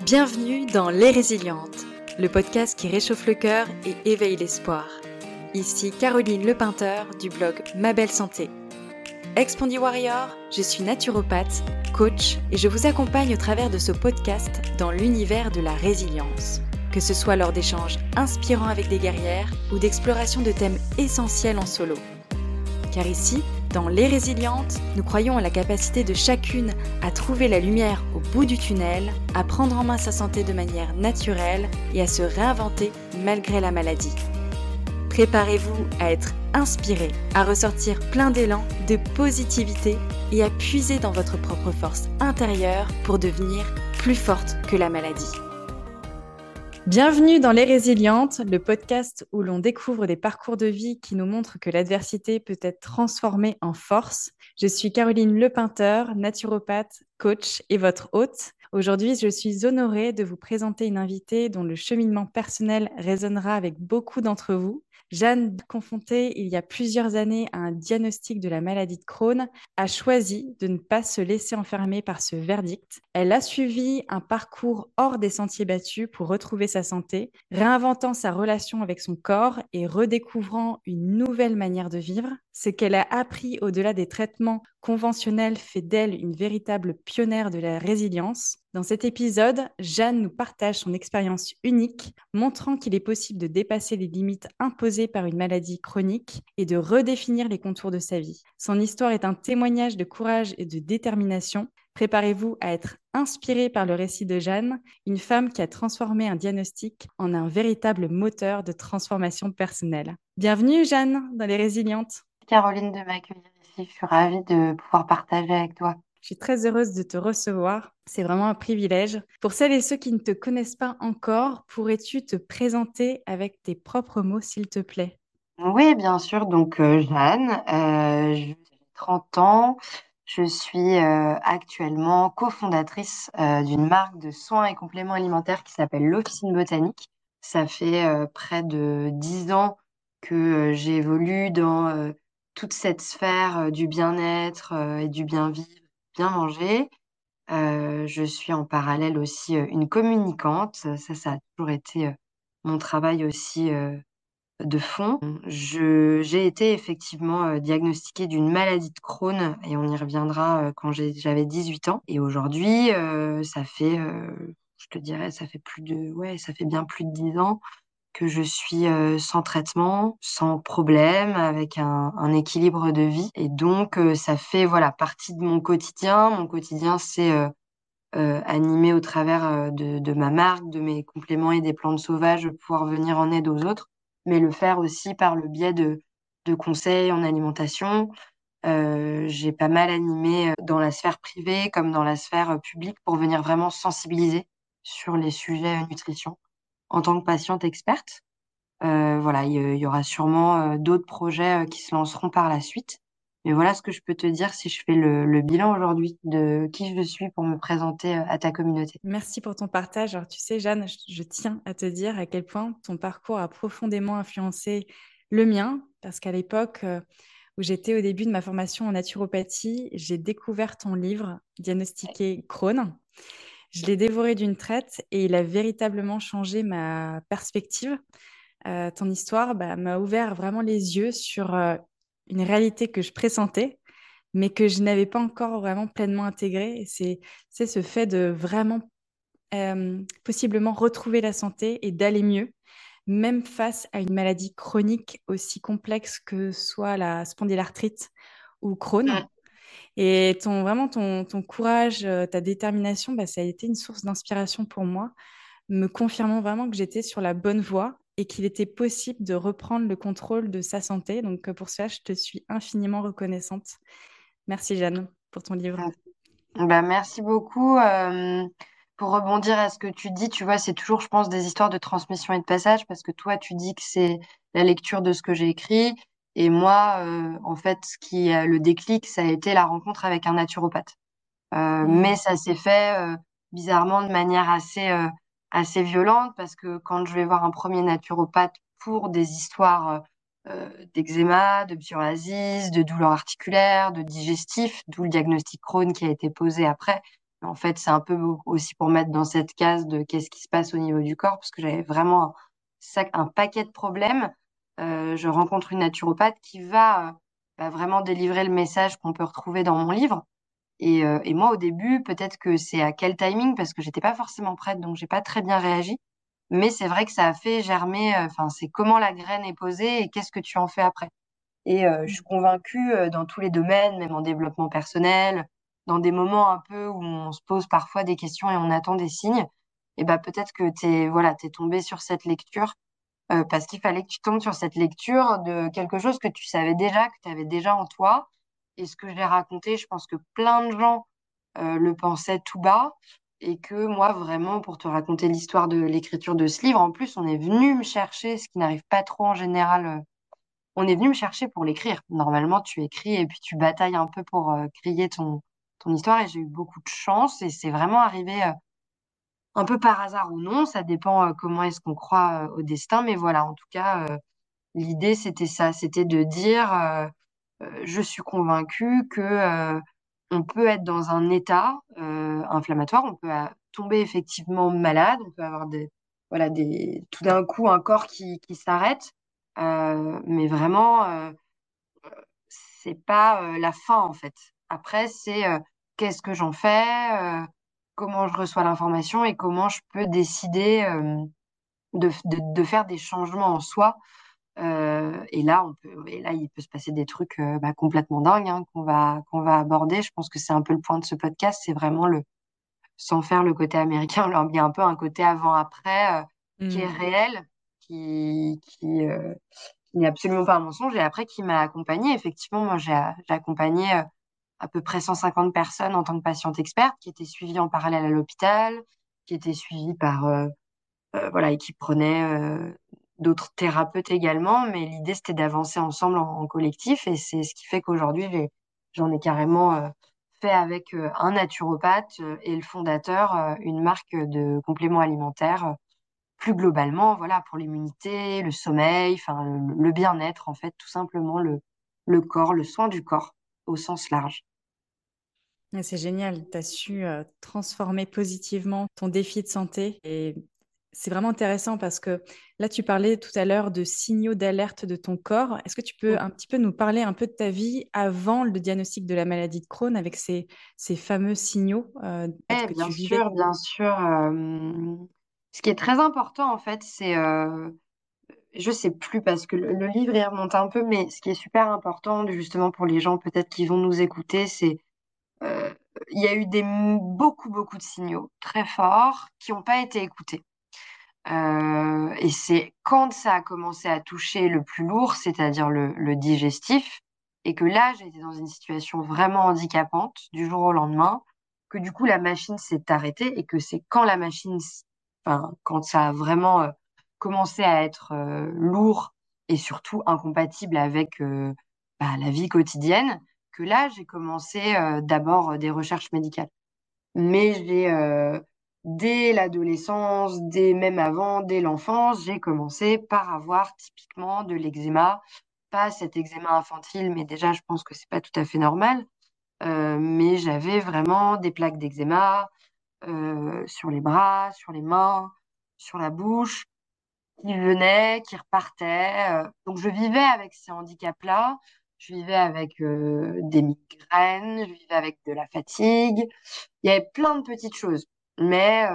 Bienvenue dans Les Résilientes, le podcast qui réchauffe le cœur et éveille l'espoir. Ici Caroline Lepeinteur du blog Ma Belle Santé. Ex-Pondy Warrior, je suis naturopathe, coach et je vous accompagne au travers de ce podcast dans l'univers de la résilience. Que ce soit lors d'échanges inspirants avec des guerrières ou d'exploration de thèmes essentiels en solo. Car ici, dans Les Résilientes, nous croyons en la capacité de chacune à trouver la lumière au bout du tunnel, à prendre en main sa santé de manière naturelle et à se réinventer malgré la maladie. Préparez-vous à être inspiré, à ressortir plein d'élan, de positivité et à puiser dans votre propre force intérieure pour devenir plus forte que la maladie. Bienvenue dans Les Résilientes, le podcast où l'on découvre des parcours de vie qui nous montrent que l'adversité peut être transformée en force. Je suis Caroline Lepeinteur, naturopathe, coach et votre hôte. Aujourd'hui, je suis honorée de vous présenter une invitée dont le cheminement personnel résonnera avec beaucoup d'entre vous. Jeanne, confrontée il y a plusieurs années à un diagnostic de la maladie de Crohn, a choisi de ne pas se laisser enfermer par ce verdict. Elle a suivi un parcours hors des sentiers battus pour retrouver sa santé, réinventant sa relation avec son corps et redécouvrant une nouvelle manière de vivre. Ce qu'elle a appris au-delà des traitements conventionnels fait d'elle une véritable pionnière de la résilience. Dans cet épisode, Jeanne nous partage son expérience unique, montrant qu'il est possible de dépasser les limites imposées par une maladie chronique et de redéfinir les contours de sa vie. Son histoire est un témoignage de courage et de détermination. Préparez-vous à être inspiré par le récit de Jeanne, une femme qui a transformé un diagnostic en un véritable moteur de transformation personnelle. Bienvenue Jeanne dans Les Résilientes. Caroline de m'accueillir ici. Je suis ravie de pouvoir partager avec toi. Je suis très heureuse de te recevoir. C'est vraiment un privilège. Pour celles et ceux qui ne te connaissent pas encore, pourrais-tu te présenter avec tes propres mots, s'il te plaît? Oui, bien sûr. Donc, Jeanne, j'ai 30 ans. Je suis actuellement cofondatrice d'une marque de soins et compléments alimentaires qui s'appelle l'Officine Botanique. Ça fait près de 10 ans que j'évolue dans toute cette sphère du bien-être et du bien vivre, bien manger. Je suis en parallèle aussi une communicante. Ça a toujours été mon travail aussi de fond. J'ai été effectivement diagnostiquée d'une maladie de Crohn et on y reviendra quand j'avais 18 ans. Et aujourd'hui, ça fait, je te dirais, ça fait bien plus de 10 ans que je suis sans traitement, sans problème, avec un équilibre de vie. Et donc, ça fait voilà partie de mon quotidien. Mon quotidien, c'est animé au travers de ma marque, de mes compléments et des plantes sauvages, pouvoir venir en aide aux autres, mais le faire aussi par le biais de conseils en alimentation. J'ai pas mal animé dans la sphère privée comme dans la sphère publique pour venir vraiment sensibiliser sur les sujets nutrition en tant que patiente experte. Voilà, il y aura sûrement d'autres projets qui se lanceront par la suite. Mais voilà ce que je peux te dire si je fais le bilan aujourd'hui de qui je suis pour me présenter à ta communauté. Merci pour ton partage. Alors, tu sais, Jeanne, je tiens à te dire à quel point ton parcours a profondément influencé le mien, parce qu'à l'époque où j'étais au début de ma formation en naturopathie, j'ai découvert ton livre, Diagnostiqué Crohn. Je l'ai dévoré d'une traite et il a véritablement changé ma perspective. Ton histoire m'a ouvert vraiment les yeux sur une réalité que je pressentais, mais que je n'avais pas encore vraiment pleinement intégrée. Et c'est ce fait de vraiment possiblement retrouver la santé et d'aller mieux, même face à une maladie chronique aussi complexe que soit la spondylarthrite ou Crohn. Mm. Et ton courage, ta détermination, ça a été une source d'inspiration pour moi, me confirmant vraiment que j'étais sur la bonne voie et qu'il était possible de reprendre le contrôle de sa santé. Donc pour cela, je te suis infiniment reconnaissante. Merci Jeanne pour ton livre. Bah, merci beaucoup. Pour rebondir à ce que tu dis, tu vois, c'est toujours, je pense, des histoires de transmission et de passage, parce que toi, tu dis que c'est la lecture de ce que j'ai écrit. Et moi, en fait, ce qui a le déclic, ça a été la rencontre avec un naturopathe. Mais Mm. ça s'est fait bizarrement de manière assez violente, parce que quand je vais voir un premier naturopathe pour des histoires d'eczéma, de psoriasis, de douleurs articulaires, de digestif, d'où le diagnostic Crohn qui a été posé après, En fait, c'est un peu aussi pour mettre dans cette case de qu'est-ce qui se passe au niveau du corps, parce que j'avais vraiment un paquet de problèmes. Je rencontre une naturopathe qui va bah, vraiment délivrer le message qu'on peut retrouver dans mon livre. Et moi, au début, peut-être que c'est à quel timing, parce que j'étais pas forcément prête, donc j'ai pas très bien réagi. Mais c'est vrai que ça a fait germer, enfin, c'est comment la graine est posée et qu'est-ce que tu en fais après. Je suis convaicue dans tous les domaines, même en développement personnel, dans des moments un peu où on se pose parfois des questions et on attend des signes. Et bah peut-être que t'es tombé sur cette lecture parce qu'il fallait que tu tombes sur cette lecture de quelque chose que tu savais déjà, que tu avais déjà en toi. Et ce que j'ai raconté, je pense que plein de gens le pensaient tout bas. Et que moi, vraiment, pour te raconter l'histoire de l'écriture de ce livre, en plus, on est venu me chercher, ce qui n'arrive pas trop en général. On est venu me chercher pour l'écrire. Normalement, tu écris et puis tu batailles un peu pour crier ton histoire. Et j'ai eu beaucoup de chance et c'est vraiment arrivé un peu par hasard ou non. Ça dépend comment est-ce qu'on croit au destin. Mais voilà, en tout cas, l'idée, c'était ça. C'était de dire, je suis convaincue que on peut être dans un état inflammatoire. On peut tomber effectivement malade. On peut avoir tout d'un coup un corps qui s'arrête. Mais vraiment, c'est pas la fin en fait. Après, c'est qu'est-ce que j'en fais, comment je reçois l'information et comment je peux décider de faire des changements en soi. Et là, il peut se passer des trucs bah, complètement dingues hein, qu'on va aborder. Je pense que c'est un peu le point de ce podcast, c'est vraiment sans faire le côté américain, il y a un peu un côté avant-après qui est Mm. réel, qui n'est absolument pas un mensonge et après qui m'a accompagnée. Effectivement, moi, j'ai accompagné à peu près 150 personnes en tant que patiente experte qui étaient suivies en parallèle à l'hôpital, qui étaient suivies par, voilà, et qui prenaient d'autres thérapeutes également. Mais l'idée, c'était d'avancer ensemble en collectif et c'est ce qui fait qu'aujourd'hui, j'en ai carrément fait avec un naturopathe et le fondateur, une marque de compléments alimentaires plus globalement, voilà, pour l'immunité, le sommeil, enfin, le bien-être, en fait, tout simplement le corps, le soin du corps au sens large. Ouais, c'est génial, tu as su transformer positivement ton défi de santé et c'est vraiment intéressant parce que là, tu parlais tout à l'heure de signaux d'alerte de ton corps. Est-ce que tu peux Mm. un petit peu nous parler un peu de ta vie avant le diagnostic de la maladie de Crohn avec ces fameux signaux Eh, que tu vivais? bien sûr. Ce qui est très important, en fait, c'est, je sais plus parce que le livre, il remonte un peu, mais ce qui est super important, justement, pour les gens peut-être qui vont nous écouter, c'est, euh, il y a eu beaucoup, beaucoup de signaux très forts qui n'ont pas été écoutés. Et c'est quand ça a commencé à toucher le plus lourd, c'est-à-dire le digestif, et que là, j'étais dans une situation vraiment handicapante du jour au lendemain, que du coup, la machine s'est arrêtée et que c'est quand enfin, quand ça a vraiment commencé à être lourd et surtout incompatible avec bah, la vie quotidienne, que là, j'ai commencé d'abord des recherches médicales. Mais dès l'adolescence, même avant, dès l'enfance, j'ai commencé par avoir typiquement de l'eczéma. Pas cet eczéma infantile, mais déjà, je pense que c'est pas tout à fait normal. Mais j'avais vraiment des plaques d'eczéma sur les bras, sur les mains, sur la bouche, qui venaient, qui repartaient. Donc, je vivais avec ces handicaps-là. Je vivais avec des migraines, je vivais avec de la fatigue. Il y avait plein de petites choses. Mais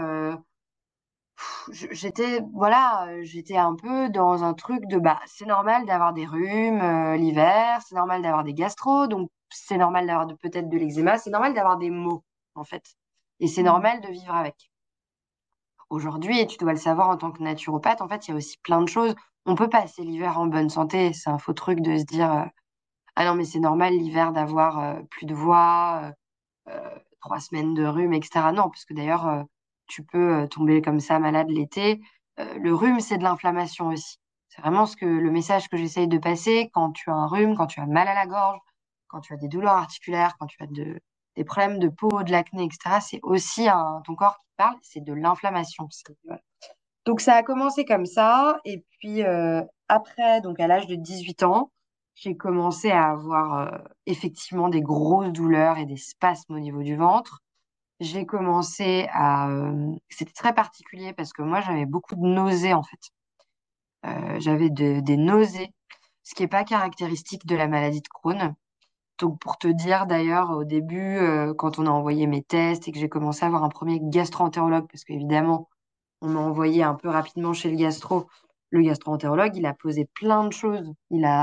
j'étais un peu dans un truc de bah c'est normal d'avoir des rhumes l'hiver, c'est normal d'avoir des gastro, donc c'est normal d'avoir peut-être de l'eczéma, c'est normal d'avoir des maux en fait. Et c'est Mm. normal de vivre avec. Aujourd'hui, et tu dois le savoir en tant que naturopathe, en fait, il y a aussi plein de choses. On peut passer l'hiver en bonne santé. C'est un faux truc de se dire ah non mais c'est normal l'hiver d'avoir plus de voix, 3 semaines de rhume, etc. Non, parce que d'ailleurs, tu peux tomber comme ça malade l'été. Le rhume, c'est de l'inflammation aussi. C'est vraiment le message que j'essaye de passer quand tu as un rhume, quand tu as mal à la gorge, quand tu as des douleurs articulaires, quand tu as des problèmes de peau, de l'acné, etc. C'est aussi ton corps qui parle, c'est de l'inflammation. Voilà. Donc ça a commencé comme ça, et puis après, donc à l'âge de 18 ans, j'ai commencé à avoir effectivement des grosses douleurs et des spasmes au niveau du ventre. j'ai commencé à... C'était très particulier parce que moi, j'avais beaucoup de nausées, en fait. J'avais des nausées, ce qui n'est pas caractéristique de la maladie de Crohn. Donc, pour te dire, d'ailleurs, au début, quand on a envoyé mes tests et que j'ai commencé à avoir un premier gastro-entérologue, parce qu'évidemment, on m'a envoyé un peu rapidement chez le gastro-entérologue, il a posé plein de choses.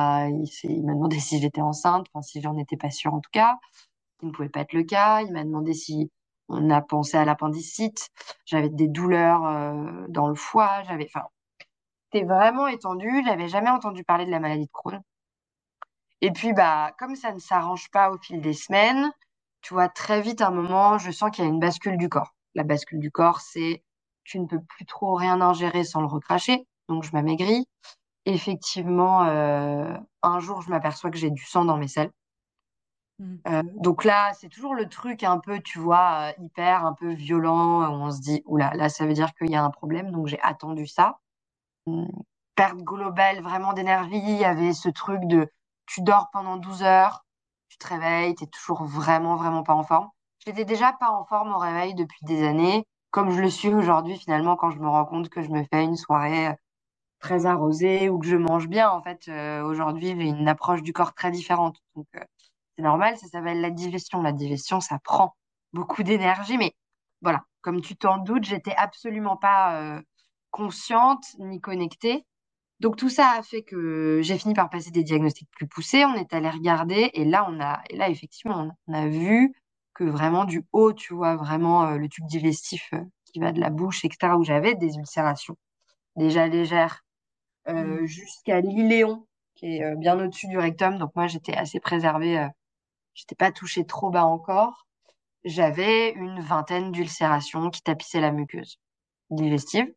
Il m'a demandé si j'étais enceinte, enfin, si j'en étais pas sûre en tout cas, qui ne pouvait pas être le cas. Il m'a demandé si on a pensé à l'appendicite. J'avais des douleurs dans le foie. Enfin, c'était vraiment étendu. J'avais jamais entendu parler de la maladie de Crohn. Et puis, bah, comme ça ne s'arrange pas au fil des semaines, tu vois, très vite, à un moment, je sens qu'il y a une bascule du corps. La bascule du corps, c'est tu ne peux plus trop rien ingérer sans le recracher. Donc, je m'amaigris. Effectivement, un jour, je m'aperçois que j'ai du sang dans mes selles. Mm. Donc là, c'est toujours le truc un peu, tu vois, hyper, un peu violent, où on se dit, oula, là, ça veut dire qu'il y a un problème. Donc, j'ai attendu ça. Hum, Perte globale vraiment d'énergie. Il y avait ce truc de tu dors pendant 12 heures, tu te réveilles, tu es toujours vraiment, vraiment pas en forme. J'étais déjà pas en forme au réveil depuis des années, comme je le suis aujourd'hui finalement quand je me rends compte que je me fais une soirée très arrosée ou que je mange bien. En fait, aujourd'hui, j'ai une approche du corps très différente. Donc, c'est normal, ça s'appelle la digestion. La digestion, ça prend beaucoup d'énergie, mais voilà, comme tu t'en doutes, j'étais absolument pas consciente ni connectée. Donc tout ça a fait que j'ai fini par passer des diagnostics plus poussés. On est allé regarder et là effectivement, on a vu que vraiment du haut, tu vois, vraiment le tube digestif qui va de la bouche, etc., où j'avais des ulcérations déjà légères Mm. jusqu'à l'iléon, qui est bien au-dessus du rectum. Donc moi, j'étais assez préservée. J'étais pas touchée trop bas encore. J'avais une vingtaine d'ulcérations qui tapissaient la muqueuse digestive.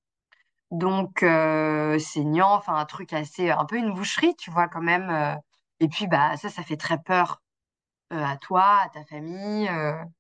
Donc, saignant, enfin, un truc assez, un peu une boucherie, tu vois, quand même. Et puis, bah, ça fait très peur à toi, à ta famille,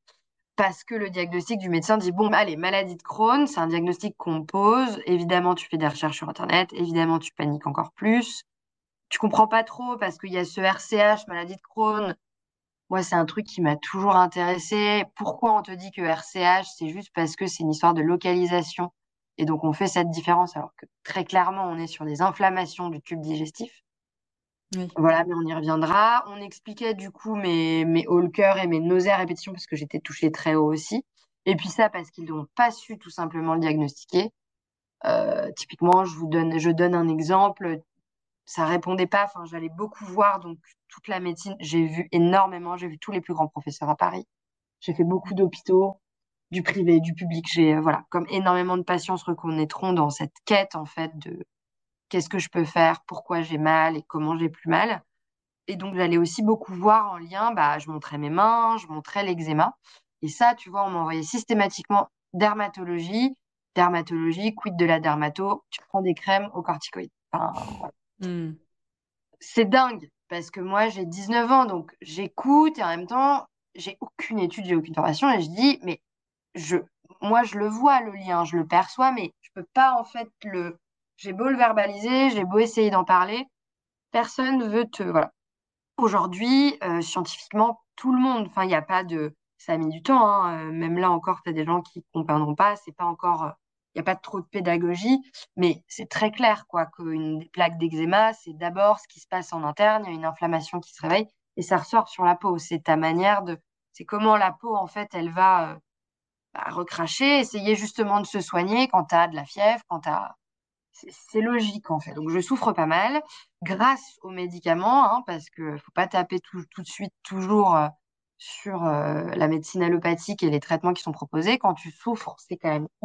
parce que le diagnostic du médecin dit, bon, bah, allez, maladie de Crohn, c'est un diagnostic qu'on pose. Évidemment, tu fais des recherches sur Internet. Évidemment, tu paniques encore plus. Tu comprends pas trop parce qu'il y a ce RCH, maladie de Crohn. Moi, c'est un truc qui m'a toujours intéressé. Pourquoi on te dit que RCH, c'est juste parce que c'est une histoire de localisation. Et donc, on fait cette différence alors que très clairement, on est sur des inflammations du tube digestif. Oui. Voilà, mais on y reviendra. On expliquait du coup mes hauts le cœur et mes nausées à répétition parce que j'étais touchée très haut aussi. Et puis ça, parce qu'ils n'ont pas su tout simplement le diagnostiquer. Typiquement, je donne un exemple. Ça répondait pas. Enfin, j'allais beaucoup voir donc toute la médecine. J'ai vu énormément. J'ai vu tous les plus grands professeurs à Paris. J'ai fait beaucoup d'hôpitaux, du privé, du public. Voilà, comme énormément de patients se reconnaîtront dans cette quête en fait de qu'est-ce que je peux faire, pourquoi j'ai mal et comment j'ai plus mal. Et donc j'allais aussi beaucoup voir en lien. Bah, je montrais mes mains, je montrais l'eczéma. Et ça, tu vois, on m'envoyait systématiquement dermatologie, dermatologie, quid de la dermato. Tu prends des crèmes aux corticoïdes. Enfin, voilà. Mm. C'est dingue parce que moi j'ai 19 ans donc j'écoute et en même temps j'ai aucune étude, j'ai aucune formation et je dis mais je moi je le vois le lien, je le perçois mais je peux pas en fait le j'ai beau le verbaliser, j'ai beau essayer d'en parler, personne veut te voilà. Aujourd'hui scientifiquement tout le monde, enfin il y a pas de ça a mis du temps hein, même là encore tu as des gens qui comprendront pas, c'est pas encore il y a pas trop de pédagogie, mais c'est très clair quoi qu'une des plaques d'eczéma, c'est d'abord ce qui se passe en interne, il y a une inflammation qui se réveille et ça ressort sur la peau, c'est ta manière de c'est comment la peau en fait, elle va recracher, essayer justement de se soigner quand tu as de la fièvre, quand tu as c'est logique en fait. Donc je souffre pas mal grâce aux médicaments, hein, parce que faut pas taper tout de suite toujours sur la médecine allopathique et les traitements qui sont proposés. Quand tu souffres, c'est quand même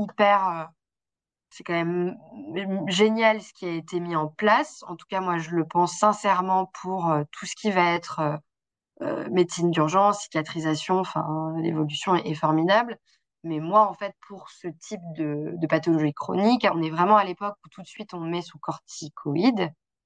c'est quand même génial ce qui a été mis en place. En tout cas, moi je le pense sincèrement pour tout ce qui va être médecine d'urgence, cicatrisation, enfin, l'évolution est formidable. Mais moi, en fait, pour ce type de pathologie chronique, on est vraiment à l'époque où tout de suite on met sous corticoïdes,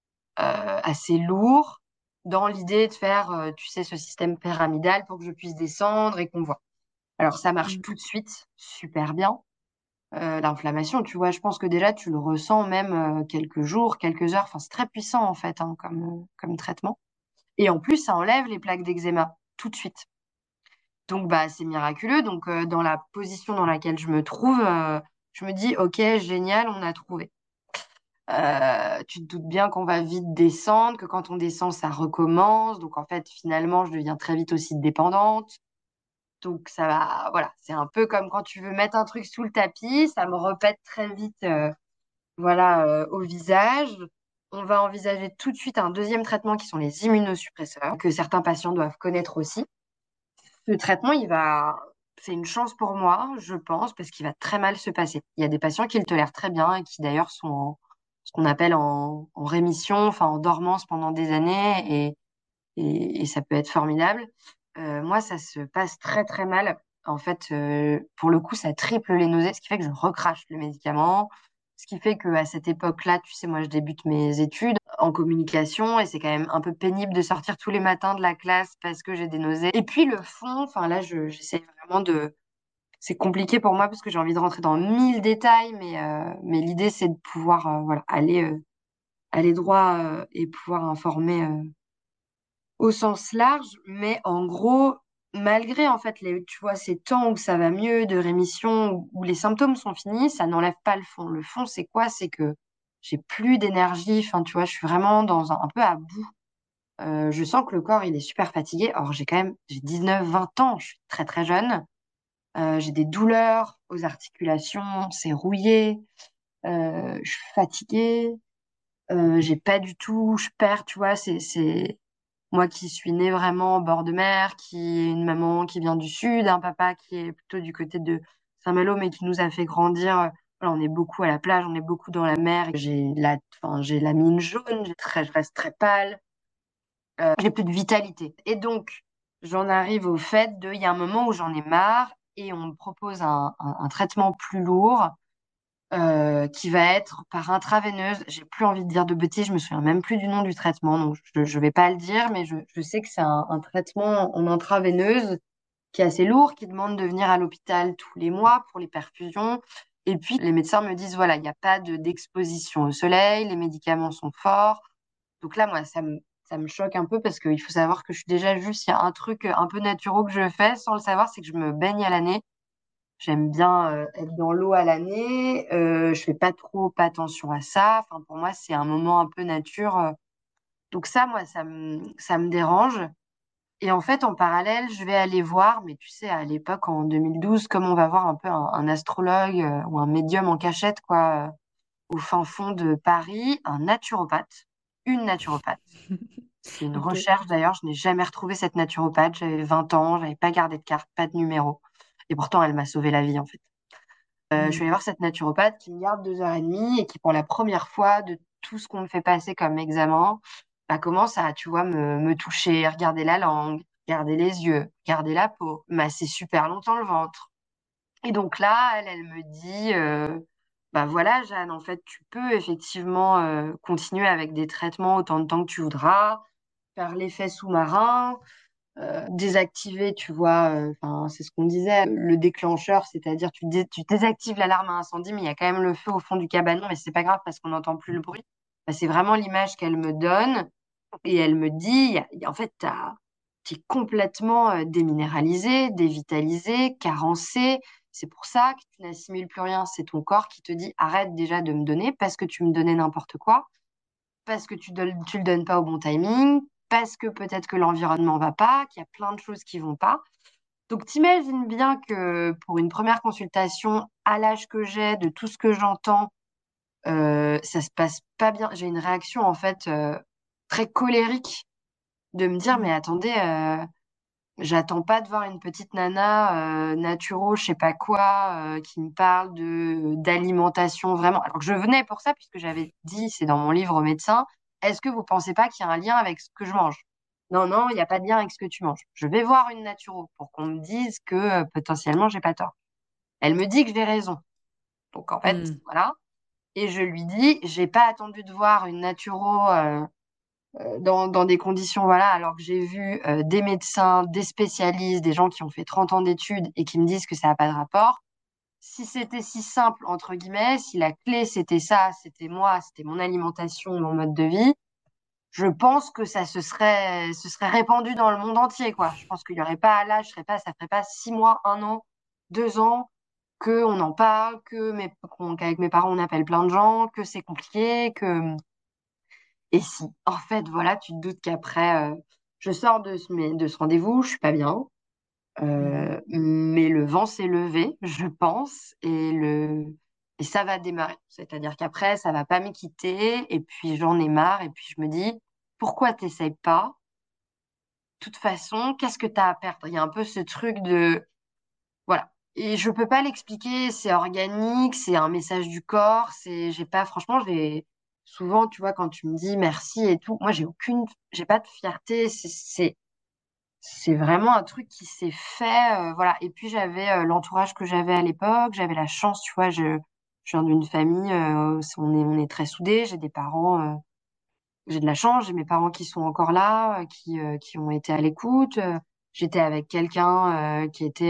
assez lourd, dans l'idée de faire, tu sais, ce système pyramidal pour que je puisse descendre et qu'on voit. Alors, ça marche Mm. tout de suite super bien. L'inflammation, tu vois, je pense que déjà, tu le ressens même quelques jours, quelques heures. Enfin, c'est très puissant, en fait, hein, comme traitement. Et en plus, ça enlève les plaques d'eczéma tout de suite. Donc, bah, c'est miraculeux. Donc, dans la position dans laquelle je me trouve, je me dis, OK, génial, on a trouvé. Tu te doutes bien qu'on va vite descendre, que quand on descend, ça recommence. Donc, en fait, finalement, je deviens très vite aussi dépendante. Donc, ça va, voilà, c'est un peu comme quand tu veux mettre un truc sous le tapis, ça me repète très vite, voilà, au visage. On va envisager tout de suite un deuxième traitement qui sont les immunosuppresseurs, que certains patients doivent connaître aussi. Ce traitement, c'est une chance pour moi, je pense, parce qu'il va très mal se passer. Il y a des patients qui le tolèrent très bien et qui d'ailleurs sont ce qu'on appelle en rémission, enfin en dormance pendant des années et ça peut être formidable. Moi, ça se passe très très mal. En fait, pour le coup, ça triple les nausées, ce qui fait que je recrache le médicament. Ce qui fait qu'à cette époque-là, tu sais, moi, je débute mes études en communication et c'est quand même un peu pénible de sortir tous les matins de la classe parce que j'ai des nausées. Et puis le fond, enfin là, j'essaie vraiment de... C'est compliqué pour moi parce que j'ai envie de rentrer dans 1000 détails, mais l'idée, c'est de pouvoir voilà, aller droit et pouvoir informer au sens large, mais en gros, malgré en fait tu vois, ces temps où ça va mieux, de rémission, où les symptômes sont finis, ça n'enlève pas le fond. Le fond, c'est quoi? C'est que j'ai plus d'énergie. Enfin, tu vois, je suis vraiment un peu à bout. Je sens que le corps, il est super fatigué. Or, j'ai 19, 20 ans, je suis très très jeune. J'ai des douleurs aux articulations, c'est rouillé, je suis fatiguée, j'ai pas du tout, je perds, tu vois, c'est moi qui suis née vraiment au bord de mer, qui est une maman qui vient du sud, un papa qui est plutôt du côté de Saint-Malo, mais qui nous a fait grandir. Voilà, on est beaucoup à la plage, on est beaucoup dans la mer. J'ai la mine jaune, je reste très pâle, j'ai plus de vitalité. Et donc, j'en arrive au fait il y a un moment où j'en ai marre et on me propose un traitement plus lourd qui va être par intraveineuse. J'ai plus envie de dire de bêtises, je me souviens même plus du nom du traitement, donc je vais pas le dire, mais je sais que c'est un traitement en intraveineuse qui est assez lourd, qui demande de venir à l'hôpital tous les mois pour les perfusions. Et puis les médecins me disent voilà, il n'y a pas d'exposition au soleil, les médicaments sont forts. Donc là, moi, ça me choque un peu parce qu'il faut savoir que je suis déjà juste, il y a un truc un peu naturel que je fais sans le savoir, c'est que je me baigne à l'année. J'aime bien être dans l'eau à l'année. Je fais pas trop attention à ça. Enfin, pour moi, c'est un moment un peu nature. Donc ça, moi, ça me dérange. Et en fait, en parallèle, je vais aller voir, mais tu sais, à l'époque, en 2012, comme on va voir un peu un astrologue ou un médium en cachette, quoi, au fin fond de Paris, un naturopathe, une naturopathe. C'est une Ok. recherche d'ailleurs, je n'ai jamais retrouvé cette naturopathe. J'avais 20 ans, j'avais pas gardé de carte, pas de numéro. Et pourtant, elle m'a sauvé la vie, en fait. Je suis Hmm. allée voir cette naturopathe qui me garde 2 heures et demie et qui, pour la première fois de tout ce qu'on me fait passer comme examen, bah, commence à, tu vois, me toucher, regarder la langue, regarder les yeux, regarder la peau, masser super longtemps le ventre. Et donc là, elle me dit, bah voilà, Jeanne, en fait, tu peux effectivement continuer avec des traitements autant de temps que tu voudras, faire l'effet sous-marin, désactiver, tu vois, enfin, c'est ce qu'on disait, le déclencheur, c'est-à-dire tu désactives l'alarme à incendie, mais il y a quand même le feu au fond du cabanon, mais c'est pas grave parce qu'on n'entend plus le bruit. Bah, c'est vraiment l'image qu'elle me donne et elle me dit, en fait, t'es complètement déminéralisé, dévitalisé, carencé. C'est pour ça que tu n'assimiles plus rien. C'est ton corps qui te dit arrête déjà de me donner parce que tu me donnais n'importe quoi, parce que tu le donnes pas au bon timing, parce que peut-être que l'environnement va pas, qu'il y a plein de choses qui vont pas. Donc, t'imagines bien que pour une première consultation, à l'âge que j'ai, de tout ce que j'entends, ça se passe pas bien. J'ai une réaction en fait très colérique de me dire, mais Hmm. attendez, j'attends pas de voir une petite nana naturo, je sais pas quoi, qui me parle de d'alimentation vraiment. Alors que je venais pour ça, puisque j'avais dit, c'est dans mon livre au médecin, est-ce que vous pensez pas qu'il y a un lien avec ce que je mange? Non, non, il n'y a pas de lien avec ce que tu manges. Je vais voir une naturo pour qu'on me dise que potentiellement j'ai pas tort. Elle me dit que j'ai raison. Donc en fait, Hmm. voilà. Et je lui dis, j'ai pas attendu de voir une naturo dans des conditions, voilà, alors que j'ai vu des médecins, des spécialistes, des gens qui ont fait 30 ans d'études et qui me disent que ça n'a pas de rapport. Si c'était si simple, entre guillemets, si la clé c'était ça, c'était moi, c'était mon alimentation, mon mode de vie, je pense que se serait répandu dans le monde entier, quoi. Je pense qu'il y aurait pas, là, ça ferait pas 6 mois, 1 an, 2 ans qu'on en parle, qu'avec mes parents, on appelle plein de gens, que c'est compliqué, et si, en fait, voilà, tu te doutes qu'après, je sors de ce rendez-vous, je suis pas bien, Mhm. mais le vent s'est levé, je pense, et ça va démarrer. C'est-à-dire qu'après, ça va pas me quitter, et puis j'en ai marre, et puis je me dis, pourquoi t'essayes pas? De toute façon, qu'est-ce que t'as à perdre? Il y a un peu ce truc de, voilà. Et je peux pas l'expliquer, c'est organique, c'est un message du corps, j'ai pas, franchement, souvent, tu vois, quand tu me dis merci et tout, moi, j'ai pas de fierté, c'est vraiment un truc qui s'est fait, voilà. Et puis j'avais l'entourage que j'avais à l'époque, j'avais la chance, tu vois, je viens d'une famille, on est très soudés, j'ai des parents, j'ai de la chance, j'ai mes parents qui sont encore là, qui ont été à l'écoute. J'étais avec quelqu'un qui était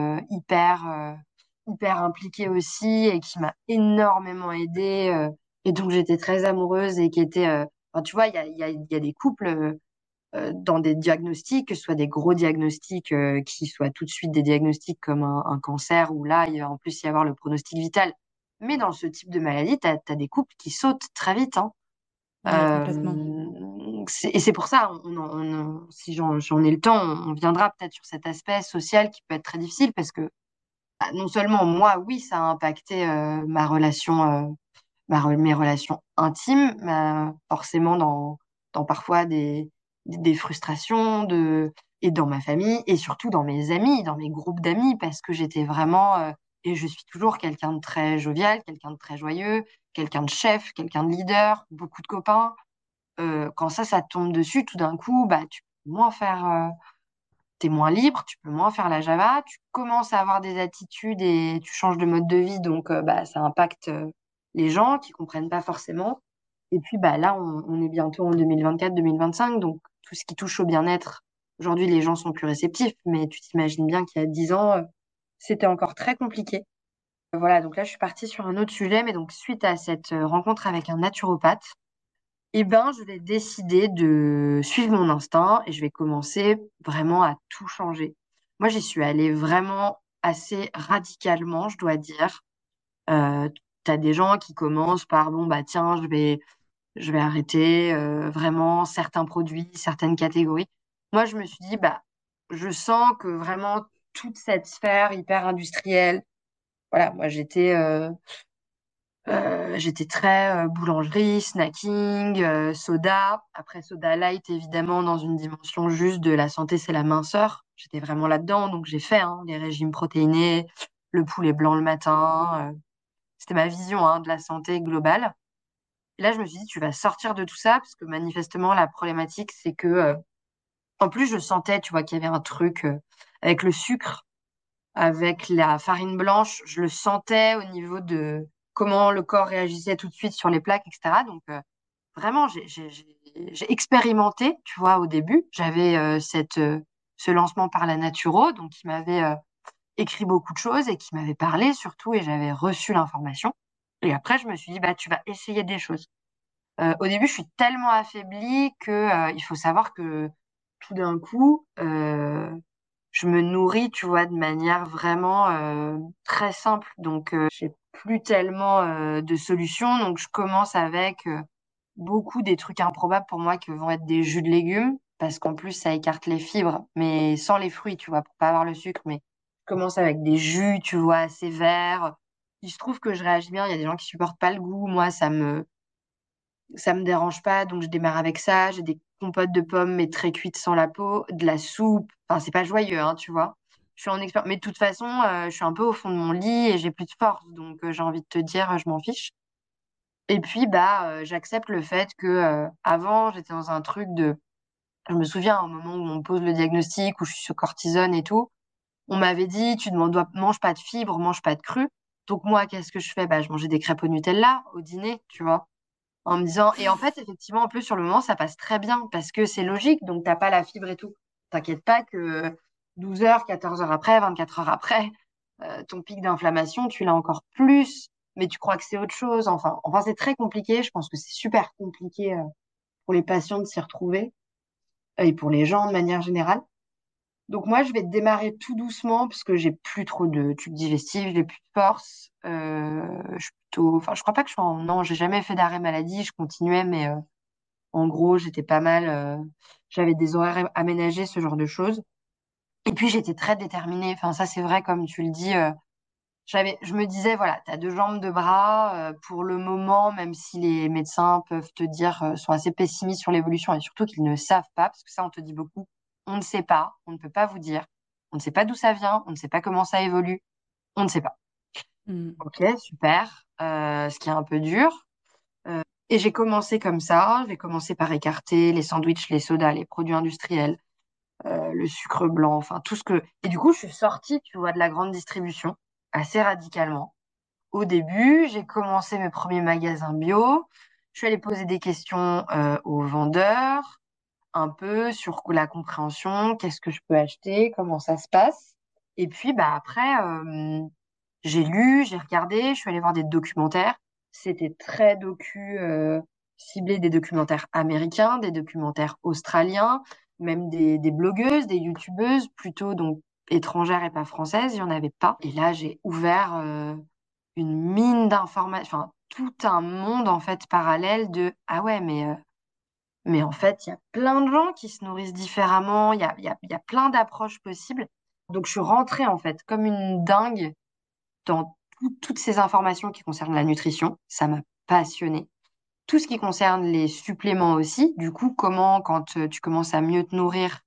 hyper impliqué aussi et qui m'a énormément aidée. Et donc j'étais très amoureuse et qui était, enfin, tu vois, il y a des couples dans des diagnostics, que ce soit des gros diagnostics qui soient tout de suite des diagnostics comme un cancer, où là, il va en plus y avoir le pronostic vital. Mais dans ce type de maladie, tu as des couples qui sautent très vite, hein. Oui, complètement. Et c'est pour ça, si j'en ai le temps, on viendra peut-être sur cet aspect social qui peut être très difficile parce que non seulement moi, oui, ça a impacté ma relation, mes relations intimes, mais forcément dans parfois des frustrations, et dans ma famille, et surtout dans mes amis, dans mes groupes d'amis, parce que j'étais vraiment, et je suis toujours quelqu'un de très jovial, quelqu'un de très joyeux, quelqu'un de chef, quelqu'un de leader, beaucoup de copains. Quand ça te tombe dessus, tout d'un coup, bah, tu peux moins faire, t'es moins libre, tu peux moins faire la Java, tu commences à avoir des attitudes et tu changes de mode de vie, donc bah, ça impacte les gens qui comprennent pas forcément. Et puis bah, là, on est bientôt en 2024-2025, donc tout ce qui touche au bien-être, aujourd'hui, les gens sont plus réceptifs, mais tu t'imagines bien qu'il y a 10 ans, c'était encore très compliqué. Voilà, donc là, je suis partie sur un autre sujet, mais donc suite à cette rencontre avec un naturopathe, eh ben, je vais décider de suivre mon instinct et je vais commencer vraiment à tout changer. Moi, j'y suis allée vraiment assez radicalement, je dois dire. T'as des gens qui commencent par, bon, bah, tiens, je vais arrêter vraiment certains produits, certaines catégories. Moi, je me suis dit, bah, je sens que vraiment toute cette sphère hyper industrielle, voilà, moi, j'étais très boulangerie, snacking, soda. Après, soda light, évidemment, dans une dimension juste de la santé, c'est la minceur. J'étais vraiment là-dedans, donc j'ai fait les régimes protéinés, le poulet blanc le matin. C'était ma vision de la santé globale. Et là, je me suis dit, tu vas sortir de tout ça, parce que manifestement, la problématique, c'est que, en plus, je sentais, tu vois, qu'il y avait un truc avec le sucre, avec la farine blanche, je le sentais au niveau de comment le corps réagissait tout de suite sur les plaques, etc. Donc, vraiment, j'ai expérimenté, tu vois, au début. J'avais ce lancement par la Naturo, donc qui m'avait écrit beaucoup de choses et qui m'avait parlé surtout, et j'avais reçu l'information. Et après, je me suis dit, bah, tu vas essayer des choses. Au début, je suis tellement affaiblie que il faut savoir que tout d'un coup, je me nourris, tu vois, de manière vraiment très simple. Donc, j'ai plus tellement de solutions. Donc, je commence avec beaucoup des trucs improbables pour moi que vont être des jus de légumes, parce qu'en plus, ça écarte les fibres, mais sans les fruits, tu vois, pour pas avoir le sucre. Mais je commence avec des jus, tu vois, assez verts. Il se trouve que je réagis bien. Il y a des gens qui supportent pas le goût. Moi, ça me dérange pas, donc je démarre avec ça. J'ai des compotes de pommes, mais très cuites sans la peau, de la soupe. Enfin, c'est pas joyeux, hein, tu vois. Je suis en expert, mais de toute façon, je suis un peu au fond de mon lit et j'ai plus de force, donc j'ai envie de te dire, je m'en fiche. Et puis, bah, j'accepte le fait que avant, j'étais dans un truc de. Je me souviens, au moment où on me pose le diagnostic, où je suis sous cortisone et tout, on m'avait dit, tu ne mange pas de fibres, mange pas de cru. Donc moi, qu'est-ce que je fais? Bah, je mangeais des crêpes au Nutella au dîner, tu vois, en me disant, et en fait, effectivement, en plus, sur le moment, ça passe très bien parce que c'est logique, donc t'as pas la fibre et tout. T'inquiète pas que 12 heures, 14 heures après, 24 heures après, ton pic d'inflammation, tu l'as encore plus, mais tu crois que c'est autre chose. Enfin, c'est très compliqué. Je pense que c'est super compliqué pour les patients de s'y retrouver et pour les gens de manière générale. Donc moi, je vais démarrer tout doucement parce que j'ai plus trop de tubes digestifs, j'ai plus de force. Je suis plutôt, enfin, je crois pas que je sois en, non, j'ai jamais fait d'arrêt maladie, je continuais, mais en gros, j'étais pas mal, j'avais des horaires aménagés, ce genre de choses. Et puis j'étais très déterminée. Enfin, ça c'est vrai, comme tu le dis. Je me disais, voilà, tu as deux jambes, deux bras. Pour le moment, même si les médecins peuvent te dire, sont assez pessimistes sur l'évolution et surtout qu'ils ne savent pas, parce que ça, on te dit beaucoup, on ne sait pas, on ne peut pas vous dire, on ne sait pas d'où ça vient, on ne sait pas comment ça évolue, on ne sait pas. Mm. Ok, super. Ce qui est un peu dur. Euh, et j'ai commencé comme ça. J'ai commencé par écarter les sandwichs, les sodas, les produits industriels, le sucre blanc, enfin tout ce que. Et du coup, je suis sortie, tu vois, de la grande distribution assez radicalement. Au début, j'ai commencé mes premiers magasins bio. Je suis allée poser des questions aux vendeurs, un peu sur la compréhension, qu'est-ce que je peux acheter, comment ça se passe. Et puis, bah, après, j'ai lu, j'ai regardé, je suis allée voir des documentaires. C'était très ciblé des documentaires américains, des documentaires australiens, même des blogueuses, des youtubeuses, plutôt donc étrangères et pas françaises, il n'y en avait pas. Et là, j'ai ouvert une mine d'informations, enfin, tout un monde en fait parallèle de ah ouais, mais en fait, il y a plein de gens qui se nourrissent différemment, il y a plein d'approches possibles. Donc, je suis rentrée en fait comme une dingue dans toutes ces informations qui concernent la nutrition. Ça m'a passionnée. Tout ce qui concerne les suppléments aussi. Du coup, comment, quand tu commences à mieux te nourrir,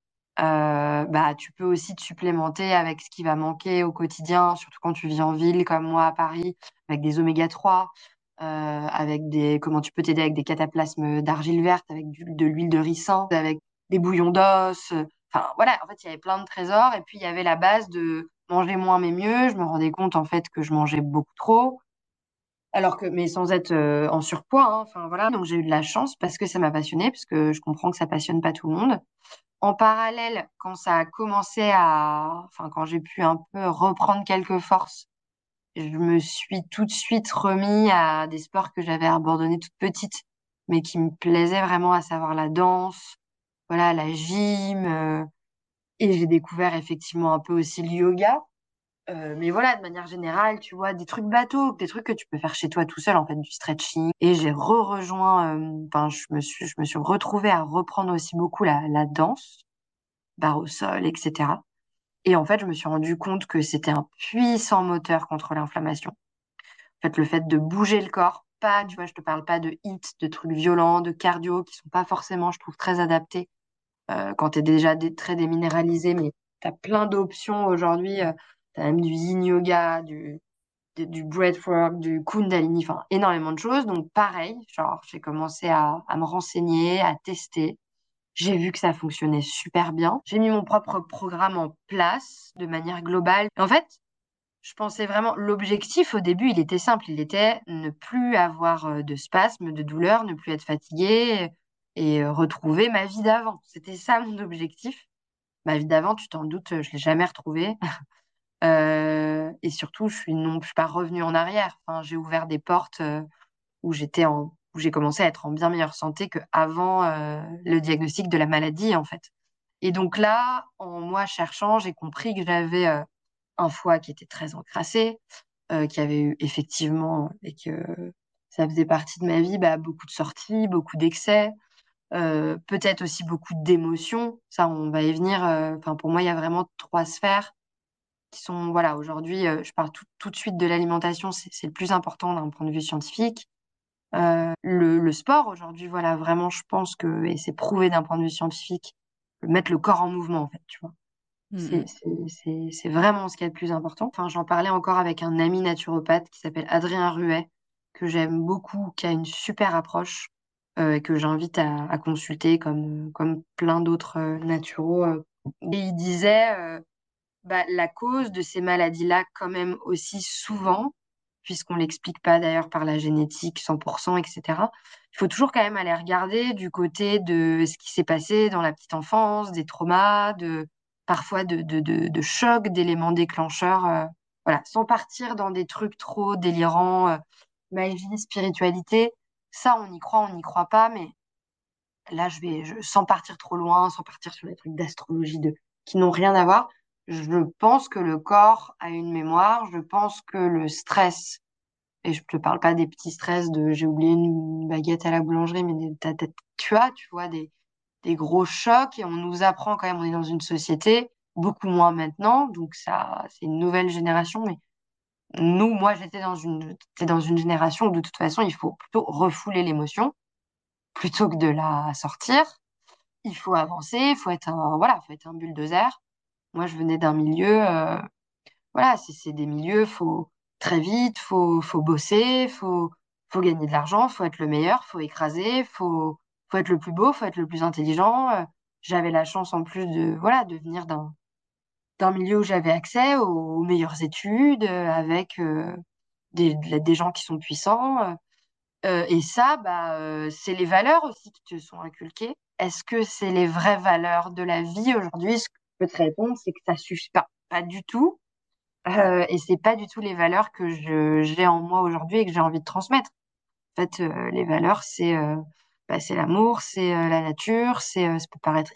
bah, tu peux aussi te supplémenter avec ce qui va manquer au quotidien, surtout quand tu vis en ville comme moi à Paris, avec des oméga 3, avec comment tu peux t'aider avec des cataplasmes d'argile verte, avec de l'huile de ricin, avec des bouillons d'os. Enfin, voilà, en fait, il y avait plein de trésors. Et puis, il y avait la base de manger moins mais mieux. Je me rendais compte, en fait, que je mangeais beaucoup trop. Alors que, mais sans être en surpoids, hein. Enfin, voilà. Donc, j'ai eu de la chance parce que ça m'a passionnée, parce que je comprends que ça passionne pas tout le monde. En parallèle, quand ça a commencé enfin, quand j'ai pu un peu reprendre quelques forces, je me suis tout de suite remis à des sports que j'avais abandonnés toute petite, mais qui me plaisaient vraiment, à savoir la danse, voilà, la gym, et j'ai découvert effectivement un peu aussi le yoga. Mais voilà, de manière générale, tu vois, des trucs bateaux, des trucs que tu peux faire chez toi tout seul, en fait, du stretching. Et j'ai rejoint, enfin, je me suis retrouvée à reprendre aussi beaucoup la danse, barre au sol, etc. Et en fait, je me suis rendu compte que c'était un puissant moteur contre l'inflammation. En fait, le fait de bouger le corps, pas, tu vois, je te parle pas de hits, de trucs violents, de cardio, qui sont pas forcément, je trouve, très adaptés quand tu es déjà très déminéralisé, mais tu as plein d'options aujourd'hui. Tu as même du yin yoga, du breathwork, du kundalini, enfin, énormément de choses. Donc, pareil, genre, j'ai commencé à me renseigner, à tester. J'ai vu que ça fonctionnait super bien. J'ai mis mon propre programme en place de manière globale. En fait, je pensais vraiment, l'objectif au début, il était simple. Il était ne plus avoir de spasmes, de douleurs, ne plus être fatiguée et retrouver ma vie d'avant. C'était ça mon objectif. Ma vie d'avant, tu t'en doutes, je l'ai jamais retrouvée. Et surtout, je suis pas revenue en arrière. Enfin, j'ai ouvert des portes où j'ai commencé à être en bien meilleure santé qu'avant le diagnostic de la maladie, en fait. Et donc là, en moi cherchant, j'ai compris que j'avais un foie qui était très encrassé, qui avait eu effectivement, et que ça faisait partie de ma vie, bah, beaucoup de sorties, beaucoup d'excès, peut-être aussi beaucoup d'émotions. Ça, on va y venir. Enfin, pour moi, il y a vraiment trois sphères qui sont, voilà, aujourd'hui, je parle tout de suite de l'alimentation, c'est le plus important d'un point de vue scientifique. Le sport, aujourd'hui, voilà, vraiment, je pense que, et c'est prouvé d'un point de vue scientifique, mettre le corps en mouvement, en fait, tu vois. Mm, C'est vraiment ce qui est le plus important. Enfin, j'en parlais encore avec un ami naturopathe qui s'appelle Adrien Ruet, que j'aime beaucoup, qui a une super approche, et que j'invite à consulter comme plein d'autres naturaux. Et il disait, bah, la cause de ces maladies-là, quand même aussi souvent, puisqu'on l'explique pas d'ailleurs par la génétique 100%, etc. Il faut toujours quand même aller regarder du côté de ce qui s'est passé dans la petite enfance, des traumas, parfois de chocs, d'éléments déclencheurs. Voilà, sans partir dans des trucs trop délirants, magie, spiritualité. Ça, on y croit, on n'y croit pas, mais là, sans partir trop loin, sans partir sur des trucs d'astrologie qui n'ont rien à voir, je pense que le corps a une mémoire. Je pense que le stress, et je te parle pas des petits stress de j'ai oublié une baguette à la boulangerie, mais tu vois, des gros chocs, et on nous apprend quand même, on est dans une société, beaucoup moins maintenant, donc ça, c'est une nouvelle génération, mais moi, j'étais dans une génération où de toute façon, il faut plutôt refouler l'émotion plutôt que de la sortir. Il faut avancer, faut être un bulldozer. Moi, je venais d'un milieu, voilà, c'est des milieux, faut très vite, faut bosser, faut gagner de l'argent, faut être le meilleur, faut écraser, faut être le plus beau, faut être le plus intelligent. J'avais la chance en plus voilà, de venir d'un milieu où j'avais accès aux meilleures études, avec des gens qui sont puissants. Et ça, c'est les valeurs aussi qui te sont inculquées. Est-ce que c'est les vraies valeurs de la vie aujourd'hui? Ce que je peux te répondre, c'est que ça suffit pas. Pas du tout. Et c'est pas du tout les valeurs que j'ai en moi aujourd'hui et que j'ai envie de transmettre. En fait, les valeurs, c'est l'amour, c'est la nature, ça peut paraître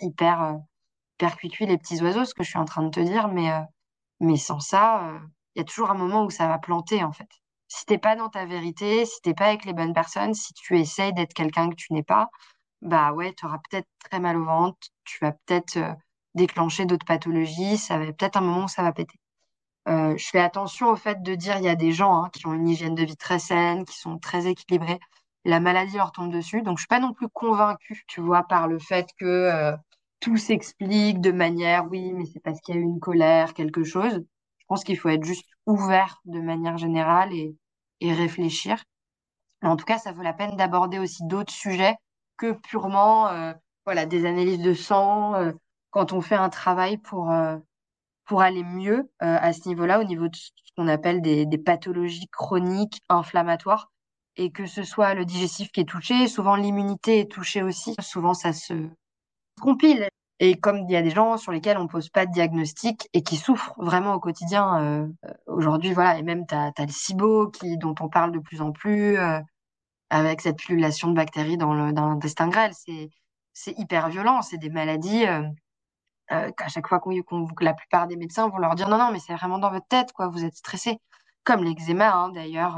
hyper cuicui les petits oiseaux, ce que je suis en train de te dire, mais sans ça, il y a toujours un moment où ça va planter, en fait. Si t'es pas dans ta vérité, si t'es pas avec les bonnes personnes, si tu essayes d'être quelqu'un que tu n'es pas, bah ouais, tu auras peut-être très mal au ventre, tu vas peut-être déclencher d'autres pathologies, ça va peut-être un moment où ça va péter. Je fais attention au fait de dire il y a des gens qui ont une hygiène de vie très saine, qui sont très équilibrés. La maladie leur tombe dessus. Donc, je suis pas non plus convaincue, tu vois, par le fait que tout s'explique de manière, oui, mais c'est parce qu'il y a eu une colère, quelque chose. Je pense qu'il faut être juste ouvert de manière générale et réfléchir. Mais en tout cas, ça vaut la peine d'aborder aussi d'autres sujets que purement, voilà, des analyses de sang, quand on fait un travail pour aller mieux à ce niveau-là, au niveau de ce qu'on appelle des pathologies chroniques inflammatoires, et que ce soit le digestif qui est touché, souvent l'immunité est touchée aussi, souvent ça se compile. Et comme il y a des gens sur lesquels on pose pas de diagnostic et qui souffrent vraiment au quotidien, aujourd'hui, voilà, et même t'as le SIBO dont on parle de plus en plus, avec cette pullulation de bactéries dans l'intestin grêle, c'est hyper violent, c'est des maladies. Qu'à chaque fois que la plupart des médecins vont leur dire non, non, mais c'est vraiment dans votre tête, quoi, vous êtes stressé. Comme l'eczéma, d'ailleurs.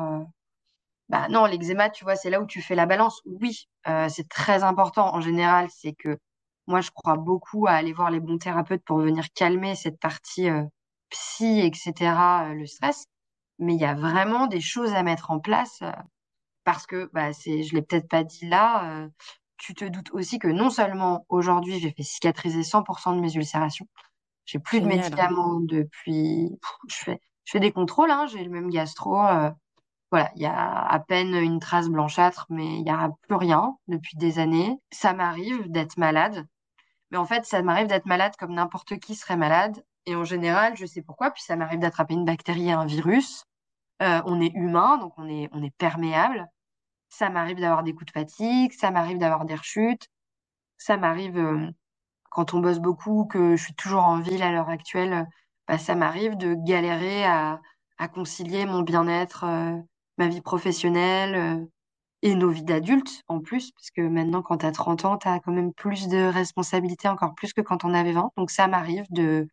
Bah non, l'eczéma, tu vois, c'est là où tu fais la balance. Oui, c'est très important en général, c'est que moi, je crois beaucoup à aller voir les bons thérapeutes pour venir calmer cette partie psy, etc., le stress. Mais il y a vraiment des choses à mettre en place parce que, je l'ai peut-être pas dit là, tu te doutes aussi que non seulement aujourd'hui, j'ai fait cicatriser 100% de mes ulcérations, j'ai plus de Génial. médicaments depuis. Je fais des contrôles, hein, j'ai le même gastro. Voilà, il y a à peine une trace blanchâtre, mais il n'y a plus rien depuis des années. Ça m'arrive d'être malade, mais en fait, ça m'arrive d'être malade comme n'importe qui serait malade. Et en général, je sais pourquoi, puis ça m'arrive d'attraper une bactérie et un virus. On est humain, donc on est perméable. Ça m'arrive d'avoir des coups de fatigue, ça m'arrive d'avoir des rechutes, ça m'arrive quand on bosse beaucoup, que je suis toujours en ville à l'heure actuelle, ça m'arrive de galérer à concilier mon bien-être, ma vie professionnelle, et nos vies d'adultes en plus, parce que maintenant, quand tu as 30 ans, tu as quand même plus de responsabilités, encore plus que quand on avait 20. Donc ça m'arrive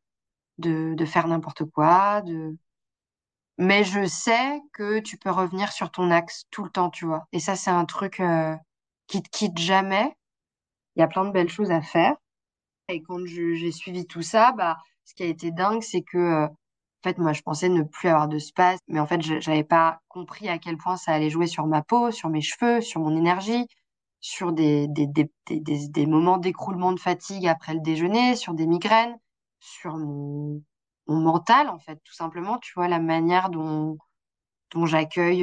de faire n'importe quoi, mais je sais que tu peux revenir sur ton axe tout le temps, tu vois. Et ça, c'est un truc qui te quitte jamais. Il y a plein de belles choses à faire. Et quand j'ai suivi tout ça, ce qui a été dingue, c'est que, en fait, moi, je pensais ne plus avoir de space, mais en fait, j'avais pas compris à quel point ça allait jouer sur ma peau, sur mes cheveux, sur mon énergie, sur des moments d'écroulement de fatigue après le déjeuner, sur des migraines, sur mon mental, en fait, tout simplement, tu vois, la manière dont j'accueille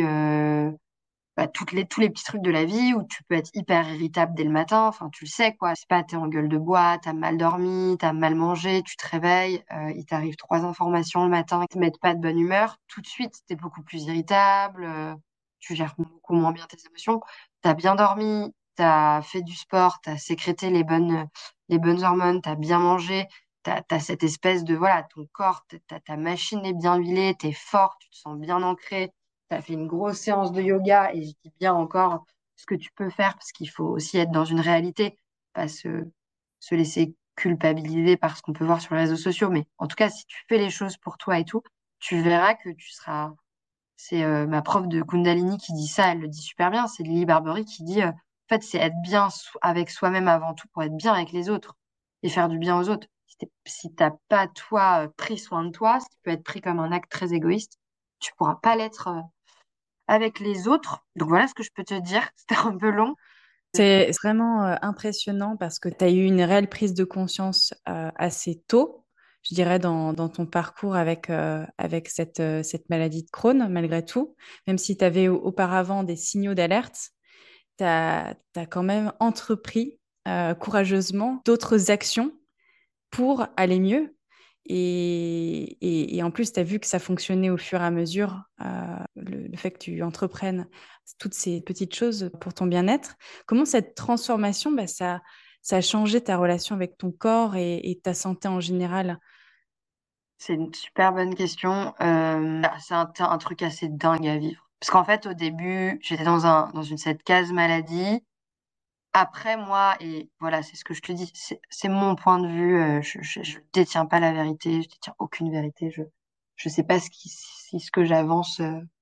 tous les petits trucs de la vie où tu peux être hyper irritable dès le matin. Enfin, tu le sais, quoi. C'est pas, t'es en gueule de bois, t'as mal dormi, t'as mal mangé, tu te réveilles, il t'arrive trois informations le matin qui te mettent pas de bonne humeur. Tout de suite, t'es beaucoup plus irritable, tu gères beaucoup moins bien tes émotions. T'as bien dormi, t'as fait du sport, t'as sécrété les bonnes hormones, t'as bien mangé. T'as cette espèce de, voilà, ton corps, ta machine est bien huilée, t'es fort, tu te sens bien ancré, tu as fait une grosse séance de yoga, et je dis bien encore ce que tu peux faire parce qu'il faut aussi être dans une réalité. pas se laisser culpabiliser par ce qu'on peut voir sur les réseaux sociaux. Mais en tout cas, si tu fais les choses pour toi et tout, tu verras que tu seras. C'est ma prof de Kundalini qui dit ça, elle le dit super bien. C'est Lily Barbery qui dit, en fait, c'est être bien avec soi-même avant tout pour être bien avec les autres et faire du bien aux autres. Si t'as pas, toi, pris soin de toi, ce qui peut être pris comme un acte très égoïste, tu pourras pas l'être avec les autres. Donc voilà ce que je peux te dire. C'était un peu long. C'est vraiment impressionnant parce que tu as eu une réelle prise de conscience assez tôt, je dirais, dans ton parcours avec cette maladie de Crohn, malgré tout. Même si tu avais auparavant des signaux d'alerte, tu as quand même entrepris courageusement d'autres actions pour aller mieux. Et en plus, tu as vu que ça fonctionnait au fur et à mesure, le fait que tu entreprennes toutes ces petites choses pour ton bien-être. Comment cette transformation, bah, ça a changé ta relation avec ton corps et ta santé en général? C'est une super bonne question. C'est un truc assez dingue à vivre. Parce qu'en fait, au début, j'étais dans cette case maladie. Après, moi, et voilà, c'est ce que je te dis, c'est mon point de vue. Je détiens pas la vérité, je détiens aucune vérité. Je sais pas si ce que j'avance.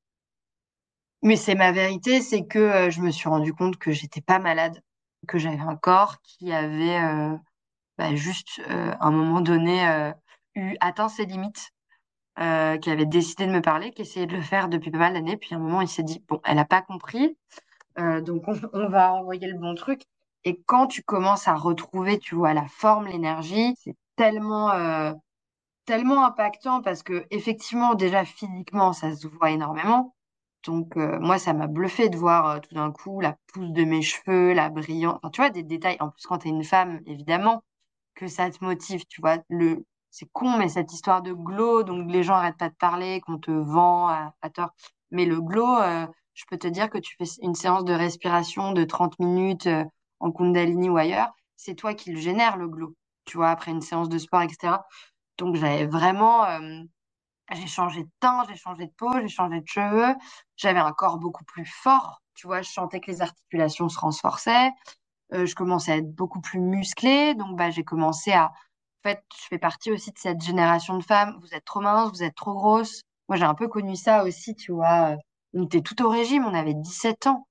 Mais c'est ma vérité, c'est que je me suis rendu compte que j'étais pas malade, que j'avais un corps qui avait juste à un moment donné atteint ses limites, qui avait décidé de me parler, qui essayait de le faire depuis pas mal d'années. Puis à un moment, il s'est dit, bon, elle a pas compris, donc on va envoyer le bon truc. Et quand tu commences à retrouver, tu vois, la forme, l'énergie, c'est tellement impactant parce que effectivement, déjà physiquement, ça se voit énormément. Donc moi, ça m'a bluffé de voir tout d'un coup la pousse de mes cheveux, la brillance. Enfin, tu vois, des détails. En plus, quand tu es une femme, évidemment, que ça te motive. Tu vois, c'est con, mais cette histoire de glow, donc les gens arrêtent pas de parler, qu'on te vend à tort. Mais le glow, je peux te dire que tu fais une séance de respiration de 30 minutes en Kundalini ou ailleurs, c'est toi qui le génère, le glow. Tu vois, après une séance de sport, etc. Donc j'avais vraiment, j'ai changé de teint, j'ai changé de peau, j'ai changé de cheveux, j'avais un corps beaucoup plus fort, tu vois, je sentais que les articulations se renforçaient, je commençais à être beaucoup plus musclée, donc bah j'ai commencé à, en fait, je fais partie aussi de cette génération de femmes, vous êtes trop mince, vous êtes trop grosse. Moi j'ai un peu connu ça aussi, tu vois, on était tout au régime, on avait 17 ans,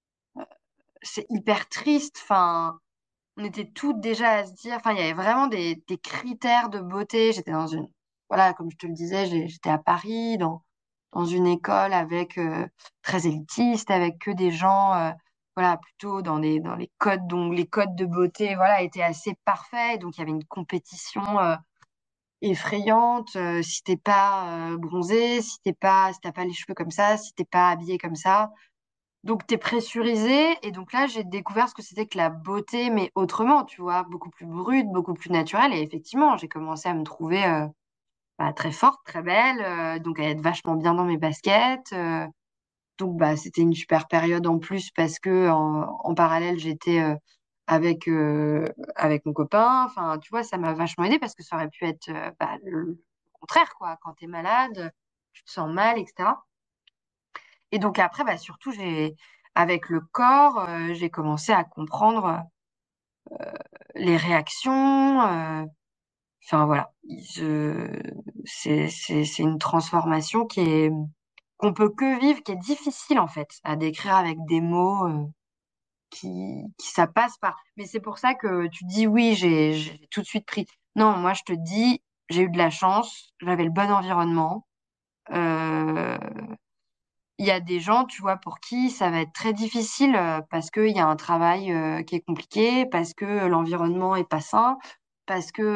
c'est hyper triste, enfin on était toutes déjà à se dire, enfin, il y avait vraiment des critères de beauté. J'étais dans une, voilà, comme je te le disais, j'étais à Paris, dans une école avec, très élitiste, avec que des gens, voilà, plutôt dans les codes, donc les codes de beauté, voilà, étaient assez parfaits. Donc, il y avait une compétition, effrayante. Si t'es pas, bronzé, si t'as pas les cheveux comme ça, si t'es pas habillé comme ça. Donc, tu es pressurisé. Et donc là, j'ai découvert ce que c'était que la beauté, mais autrement, tu vois, beaucoup plus brute, beaucoup plus naturelle. Et effectivement, j'ai commencé à me trouver très forte, très belle, donc à être vachement bien dans mes baskets. Donc, bah, c'était une super période en plus parce que en parallèle, j'étais avec mon copain. Enfin, tu vois, ça m'a vachement aidé parce que ça aurait pu être le contraire, quoi. Quand tu es malade, tu te sens mal, etc. Et donc après, bah, surtout, avec le corps, j'ai commencé à comprendre les réactions. Enfin voilà, c'est une transformation qu'on peut que vivre, qui est difficile en fait à décrire avec des mots qui ça passe pas. Mais c'est pour ça que tu dis oui, j'ai tout de suite pris. Non, moi je te dis, j'ai eu de la chance, j'avais le bon environnement. Euh, Il y a des gens, tu vois, pour qui ça va être très difficile parce qu'il y a un travail qui est compliqué, parce que l'environnement est pas sain, parce que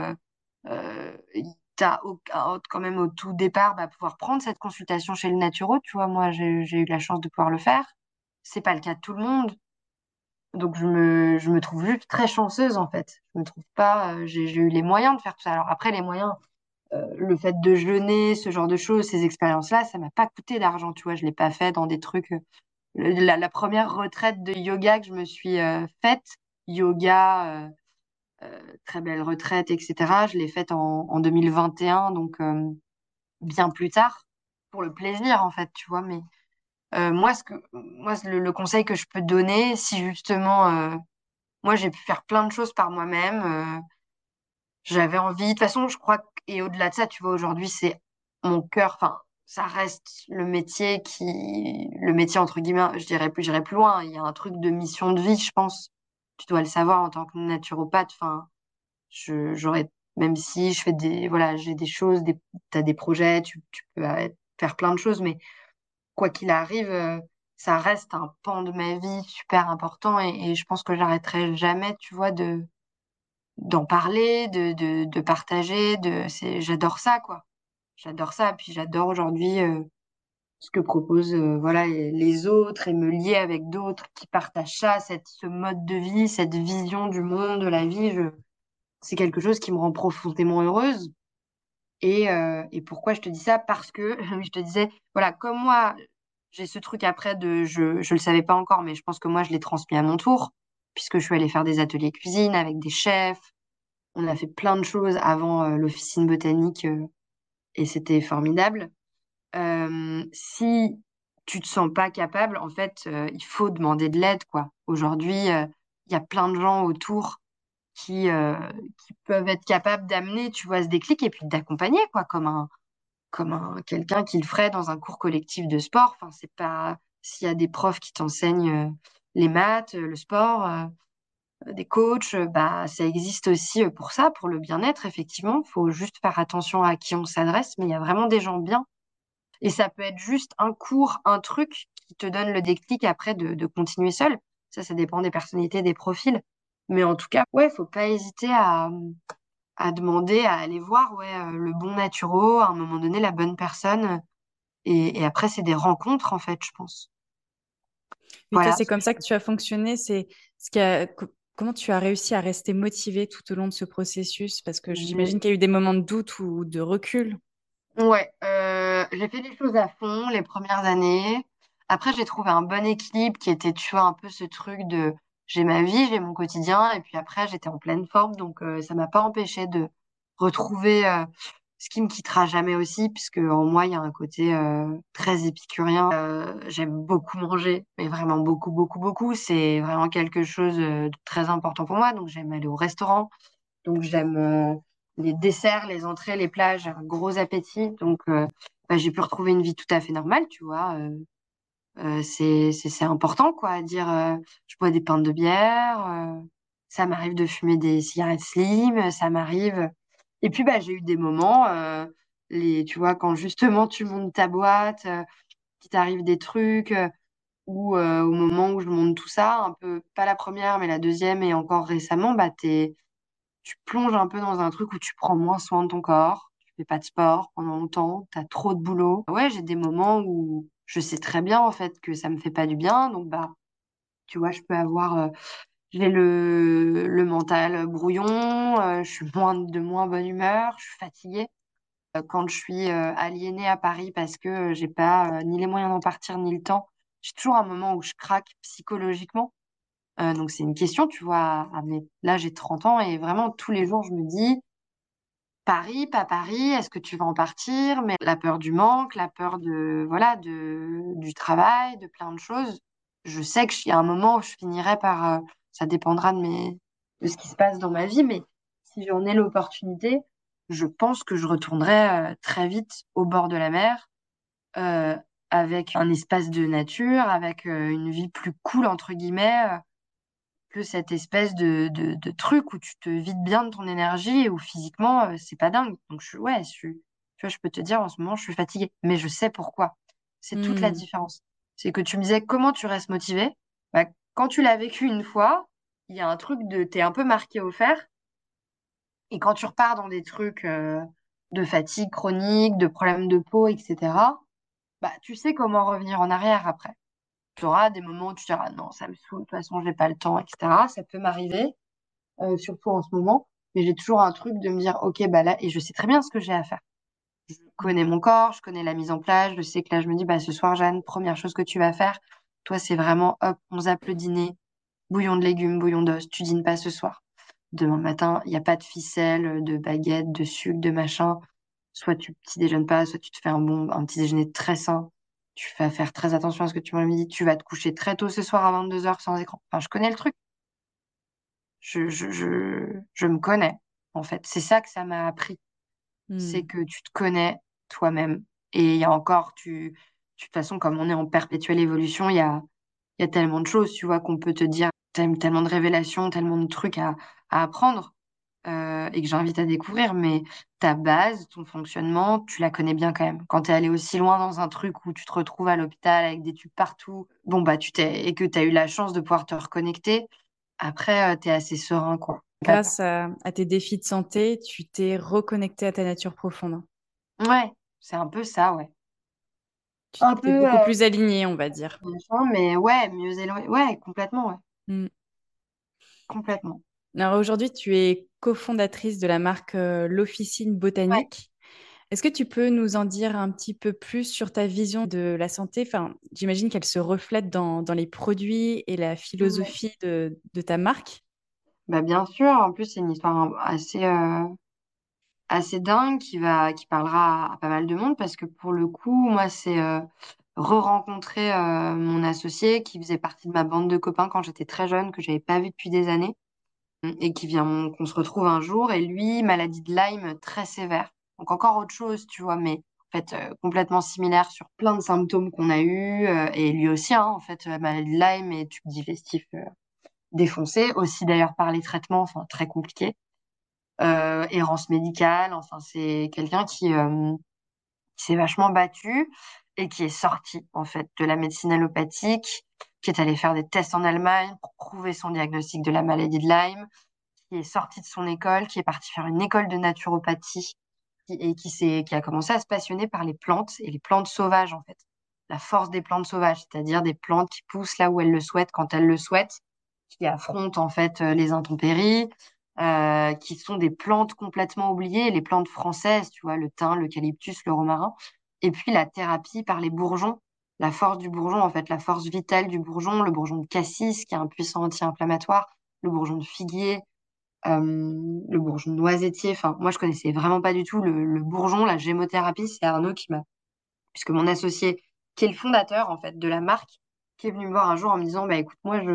t'as quand même au tout départ bah, pouvoir prendre cette consultation chez le naturo. Tu vois, moi, j'ai eu la chance de pouvoir le faire. C'est pas le cas de tout le monde. Donc, je me trouve juste très chanceuse, en fait. Je me trouve pas, j'ai eu les moyens de faire tout ça. Alors après, les moyens, le fait de jeûner, ce genre de choses, ces expériences-là, ça m'a pas coûté d'argent, tu vois. Je l'ai pas fait dans des trucs. La première retraite de yoga que je me suis faite, yoga, très belle retraite, etc. Je l'ai faite en 2021, donc bien plus tard, pour le plaisir en fait, tu vois. Mais moi, le conseil que je peux te donner, si justement moi, j'ai pu faire plein de choses par moi-même. J'avais envie. De toute façon, je crois et au-delà de ça, tu vois, aujourd'hui, c'est mon cœur. Enfin, ça reste le métier entre guillemets. J'irai plus loin. Il y a un truc de mission de vie, je pense. Tu dois le savoir en tant que naturopathe. Enfin, j'aurais, même si je fais voilà, j'ai des choses, t'as des projets, tu peux faire plein de choses, mais quoi qu'il arrive, ça reste un pan de ma vie super important et je pense que j'arrêterai jamais, tu vois, d'en parler, de partager, j'adore ça, quoi. J'adore ça. Puis j'adore aujourd'hui ce que proposent voilà, les autres et me lier avec d'autres qui partagent ça, ce mode de vie, cette vision du monde, de la vie. C'est quelque chose qui me rend profondément heureuse. Et pourquoi je te dis ça? Parce que je te disais, voilà, comme moi, j'ai ce truc après je le savais pas encore, mais je pense que moi, je l'ai transmis à mon tour, puisque je suis allée faire des ateliers cuisine avec des chefs. On a fait plein de choses avant l'officine botanique et c'était formidable. Si tu te sens pas capable, en fait, il faut demander de l'aide, quoi. Aujourd'hui, il y a plein de gens autour qui, euh, qui peuvent être capables d'amener, tu vois, ce déclic et puis d'accompagner, quoi, comme quelqu'un qui le ferait dans un cours collectif de sport. Enfin, c'est pas s'il y a des profs qui t'enseignent les maths, le sport, des coachs, bah ça existe aussi pour ça, pour le bien-être, effectivement. Il faut juste faire attention à qui on s'adresse, mais il y a vraiment des gens bien. Et ça peut être juste un cours, un truc qui te donne le déclic après de continuer seul. Ça dépend des personnalités, des profils. Mais en tout cas, ouais, faut pas hésiter à demander, à aller voir ouais, le bon naturo, à un moment donné, la bonne personne. Et après, c'est des rencontres, en fait, je pense. Mais toi, Voilà c'est ce que comme je ça que tu as fonctionné. C'est ce qui a... Comment tu as réussi à rester motivé tout au long de ce processus? Parce que peux. j'imagine qu'il y a eu des moments de doute ou de recul. Ouais, j'ai fait les choses à fond les premières années. Après, j'ai trouvé un bon équilibre qui était, tu vois, un peu ce truc de j'ai ma vie, j'ai mon quotidien, et puis après, j'étais en pleine forme, donc ça m'a pas empêché de retrouver ce qui me quittera jamais aussi, puisque en moi, il y a un côté très épicurien. J'aime beaucoup manger, mais vraiment beaucoup, beaucoup, beaucoup. C'est vraiment quelque chose de très important pour moi, donc j'aime aller au restaurant. Donc j'aime les desserts, les entrées, les plats, j'ai un gros appétit. Donc bah, j'ai pu retrouver une vie tout à fait normale, tu vois. C'est important, quoi, à dire je bois des pintes de bière, ça m'arrive de fumer des cigarettes slim, ça m'arrive. Et puis bah j'ai eu des moments, tu vois, quand justement tu montes ta boîte, qu'il t'arrive des trucs, ou au moment où je monte tout ça, un peu, pas la première, mais la deuxième et encore récemment, bah tu plonges un peu dans un truc où tu prends moins soin de ton corps, tu fais pas de sport pendant longtemps, tu as trop de boulot. Ouais, j'ai des moments où je sais très bien en fait que ça me fait pas du bien, donc bah tu vois, je peux avoir j'ai le mental brouillon, je suis de moins bonne humeur, je suis fatiguée. Quand je suis aliénée à Paris parce que j'ai pas ni les moyens d'en partir ni le temps, j'ai toujours un moment où je craque psychologiquement. Donc c'est une question, tu vois, là j'ai 30 ans et vraiment tous les jours je me dis, Paris, pas Paris, est-ce que tu vas en partir? Mais la peur du manque, la peur voilà, du travail, de plein de choses. Je sais qu'il y a un moment où je finirai par, ça dépendra de ce qui se passe dans ma vie, mais si j'en ai l'opportunité, je pense que je retournerai, très vite au bord de la mer, euh, avec un espace de nature, avec, une vie plus cool, entre guillemets, que cette espèce de truc où tu te vides bien de ton énergie et où physiquement, c'est pas dingue. Donc, tu vois, je peux te dire en ce moment, je suis fatiguée, mais je sais pourquoi. C'est toute la Hmm. différence. C'est que tu me disais comment tu restes motivé. Bah, quand tu l'as vécu une fois, il y a un truc t'es un peu marqué au fer. Et quand tu repars dans des trucs de fatigue chronique, de problèmes de peau, etc., bah, tu sais comment revenir en arrière après. Tu auras des moments où tu diras non, ça me saoule, de toute façon, j'ai pas le temps, etc. Ça peut m'arriver surtout en ce moment. Mais j'ai toujours un truc de me dire, OK, bah là, et je sais très bien ce que j'ai à faire. Je connais mon corps, je connais la mise en place, je sais que là, je me dis, bah ce soir, Jeanne, première chose que tu vas faire, toi, c'est vraiment, hop, on zappe le dîner, bouillon de légumes, bouillon d'os, tu dînes pas ce soir. Demain matin, il n'y a pas de ficelle, de baguette, de sucre, de machin. Soit tu petit déjeunes pas, soit tu te fais un petit déjeuner très sain. Tu vas faire très attention à ce que tu manges le midi. Tu vas te coucher très tôt ce soir à 22 heures sans écran. Enfin, je connais le truc. je me connais, en fait. C'est ça que ça m'a appris. C'est Hmm. que tu te connais toi-même. Et il y a encore, de toute façon, comme on est en perpétuelle évolution, il y a tellement de choses, tu vois, qu'on peut te dire, tellement de révélations, tellement de trucs à apprendre et que j'invite à découvrir. Mais ta base, ton fonctionnement, tu la connais bien quand même. Quand tu es allé aussi loin dans un truc où tu te retrouves à l'hôpital avec des tubes partout, bon, bah, et que tu as eu la chance de pouvoir te reconnecter, après, tu es assez serein, quoi. Pas peur. Grâce à tes défis de santé, tu t'es reconnecté à ta nature profonde. Ouais, c'est un peu ça, ouais. Tu Un t'es peu, beaucoup plus aligné, on va dire. machin, mais ouais, mieux éloigné. Ouais, complètement, ouais. Hmm. Complètement. Alors aujourd'hui, tu es cofondatrice de la marque L'Officine Ouais. Botanique. Est-ce que tu peux nous en dire un petit peu plus sur ta vision de la santé? Enfin, j'imagine qu'elle se reflète dans les produits et la Ouais. philosophie de ta marque. Bah, bien sûr, en plus, c'est une histoire assez dingue qui parlera à pas mal de monde parce que pour le coup, moi, c'est re-rencontrer mon associé qui faisait partie de ma bande de copains quand j'étais très jeune, que j'avais pas vu depuis des années et qu'on se retrouve un jour. Et lui, maladie de Lyme très sévère. Donc encore autre chose, tu vois, mais en fait, complètement similaire sur plein de symptômes qu'on a eus. Et lui aussi, hein, en fait, maladie de Lyme et tube digestif défoncé, aussi d'ailleurs par les traitements, enfin très compliqué. Errance médicale, enfin c'est quelqu'un qui s'est vachement battu et qui est sorti en fait de la médecine allopathique, qui est allé faire des tests en Allemagne pour prouver son diagnostic de la maladie de Lyme, qui est sorti de son école, qui est parti faire une école de naturopathie qui a commencé à se passionner par les plantes et les plantes sauvages en fait. La force des plantes sauvages, c'est-à-dire des plantes qui poussent là où elles le souhaitent, quand elles le souhaitent, qui affrontent en fait les intempéries, qui sont des plantes complètement oubliées, les plantes françaises, tu vois, le thym, l'eucalyptus, le romarin, et puis la thérapie par les bourgeons, la force du bourgeon, en fait, la force vitale du bourgeon, le bourgeon de cassis, qui est un puissant anti-inflammatoire, le bourgeon de figuier, le bourgeon de noisetier. Enfin, moi, je connaissais vraiment pas du tout le bourgeon, la gémothérapie. C'est Arnaud puisque mon associé, qui est le fondateur, en fait, de la marque, qui est venu me voir un jour en me disant, bah, écoute, moi,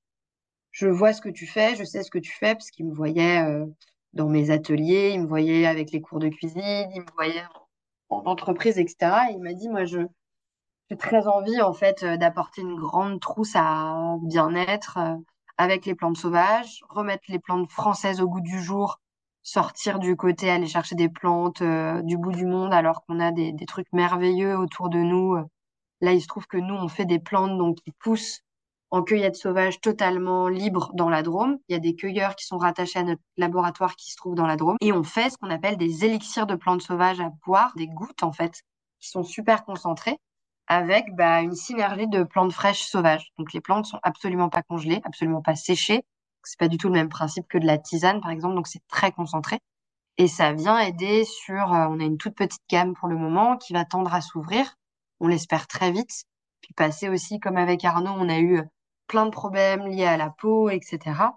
je vois ce que tu fais, je sais ce que tu fais, parce qu'il me voyait dans mes ateliers, il me voyait avec les cours de cuisine, il me voyait en entreprise, etc. Et il m'a dit, moi, j'ai très envie, en fait, d'apporter une grande trousse à bien-être avec les plantes sauvages, remettre les plantes françaises au goût du jour, sortir du côté, aller chercher des plantes du bout du monde, alors qu'on a des trucs merveilleux autour de nous. Là, il se trouve que nous, on fait des plantes donc, qui poussent en cueillette sauvage totalement libre dans la Drôme. Il y a des cueilleurs qui sont rattachés à notre laboratoire qui se trouve dans la Drôme. Et on fait ce qu'on appelle des élixirs de plantes sauvages à boire, des gouttes en fait, qui sont super concentrées, avec bah, une synergie de plantes fraîches sauvages. Donc les plantes sont absolument pas congelées, absolument pas séchées. C'est pas du tout le même principe que de la tisane, par exemple, donc c'est très concentré. Et ça vient aider on a une toute petite gamme pour le moment qui va tendre à s'ouvrir. On l'espère très vite. Puis passer aussi, comme avec Arnaud, on a eu plein de problèmes liés à la peau, etc.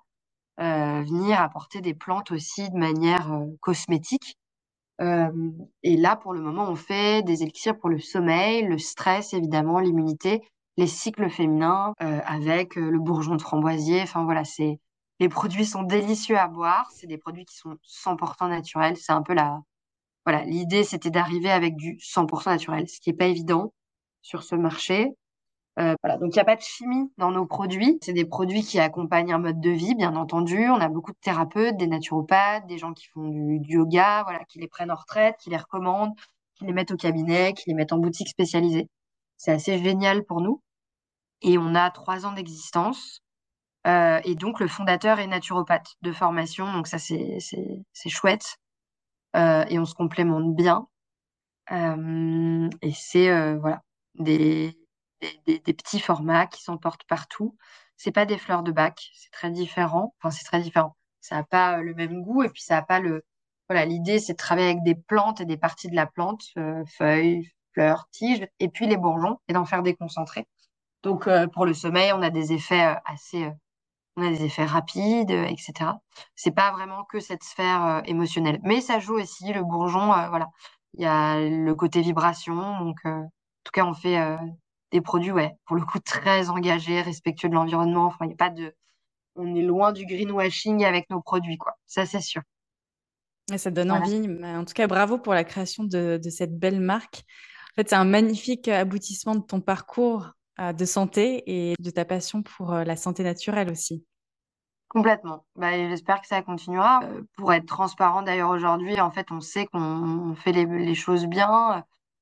Venir apporter des plantes aussi de manière cosmétique. Euh, et là, pour le moment, on fait des élixirs pour le sommeil, le stress, évidemment, l'immunité, les cycles féminins, avec le bourgeon de framboisier. Enfin, voilà, les produits sont délicieux à boire. C'est des produits qui sont 100% naturels. C'est un peu voilà, l'idée, c'était d'arriver avec du 100% naturel, ce qui est pas évident sur ce marché. Voilà, donc il n'y a pas de chimie dans nos produits. C'est des produits qui accompagnent un mode de vie, bien entendu. On a beaucoup de thérapeutes, des naturopathes, des gens qui font du yoga, voilà, qui les prennent en retraite, qui les recommandent, qui les mettent au cabinet, qui les mettent en boutique spécialisée. C'est assez génial pour nous. Et on a 3 ans d'existence. Et donc le fondateur est naturopathe de formation, donc ça c'est chouette. Et on se complémente bien. Et c'est voilà des, des petits formats qui s'emportent partout. C'est pas des fleurs de bac, c'est très différent. Enfin, c'est très différent. Ça n'a pas le même goût et puis ça a pas le. Voilà, l'idée c'est de travailler avec des plantes et des parties de la plante, feuilles, fleurs, tiges, et puis les bourgeons et d'en faire des concentrés. Donc pour le sommeil, on a des effets on a des effets rapides, etc. C'est pas vraiment que cette sphère émotionnelle, mais ça joue aussi le bourgeon. Voilà, il y a le côté vibration. Donc, en tout cas, on fait des produits, ouais, pour le coup, très engagés, respectueux de l'environnement. Enfin, il y a pas de, on est loin du greenwashing avec nos produits, quoi. Ça, c'est sûr. Et ça donne Voilà. envie. Mais en tout cas, bravo pour la création de cette belle marque. En fait, c'est un magnifique aboutissement de ton parcours de santé et de ta passion pour la santé naturelle aussi. Complètement. Bah, et j'espère que ça continuera. Pour être transparent d'ailleurs aujourd'hui, en fait, on sait qu'on fait les choses bien,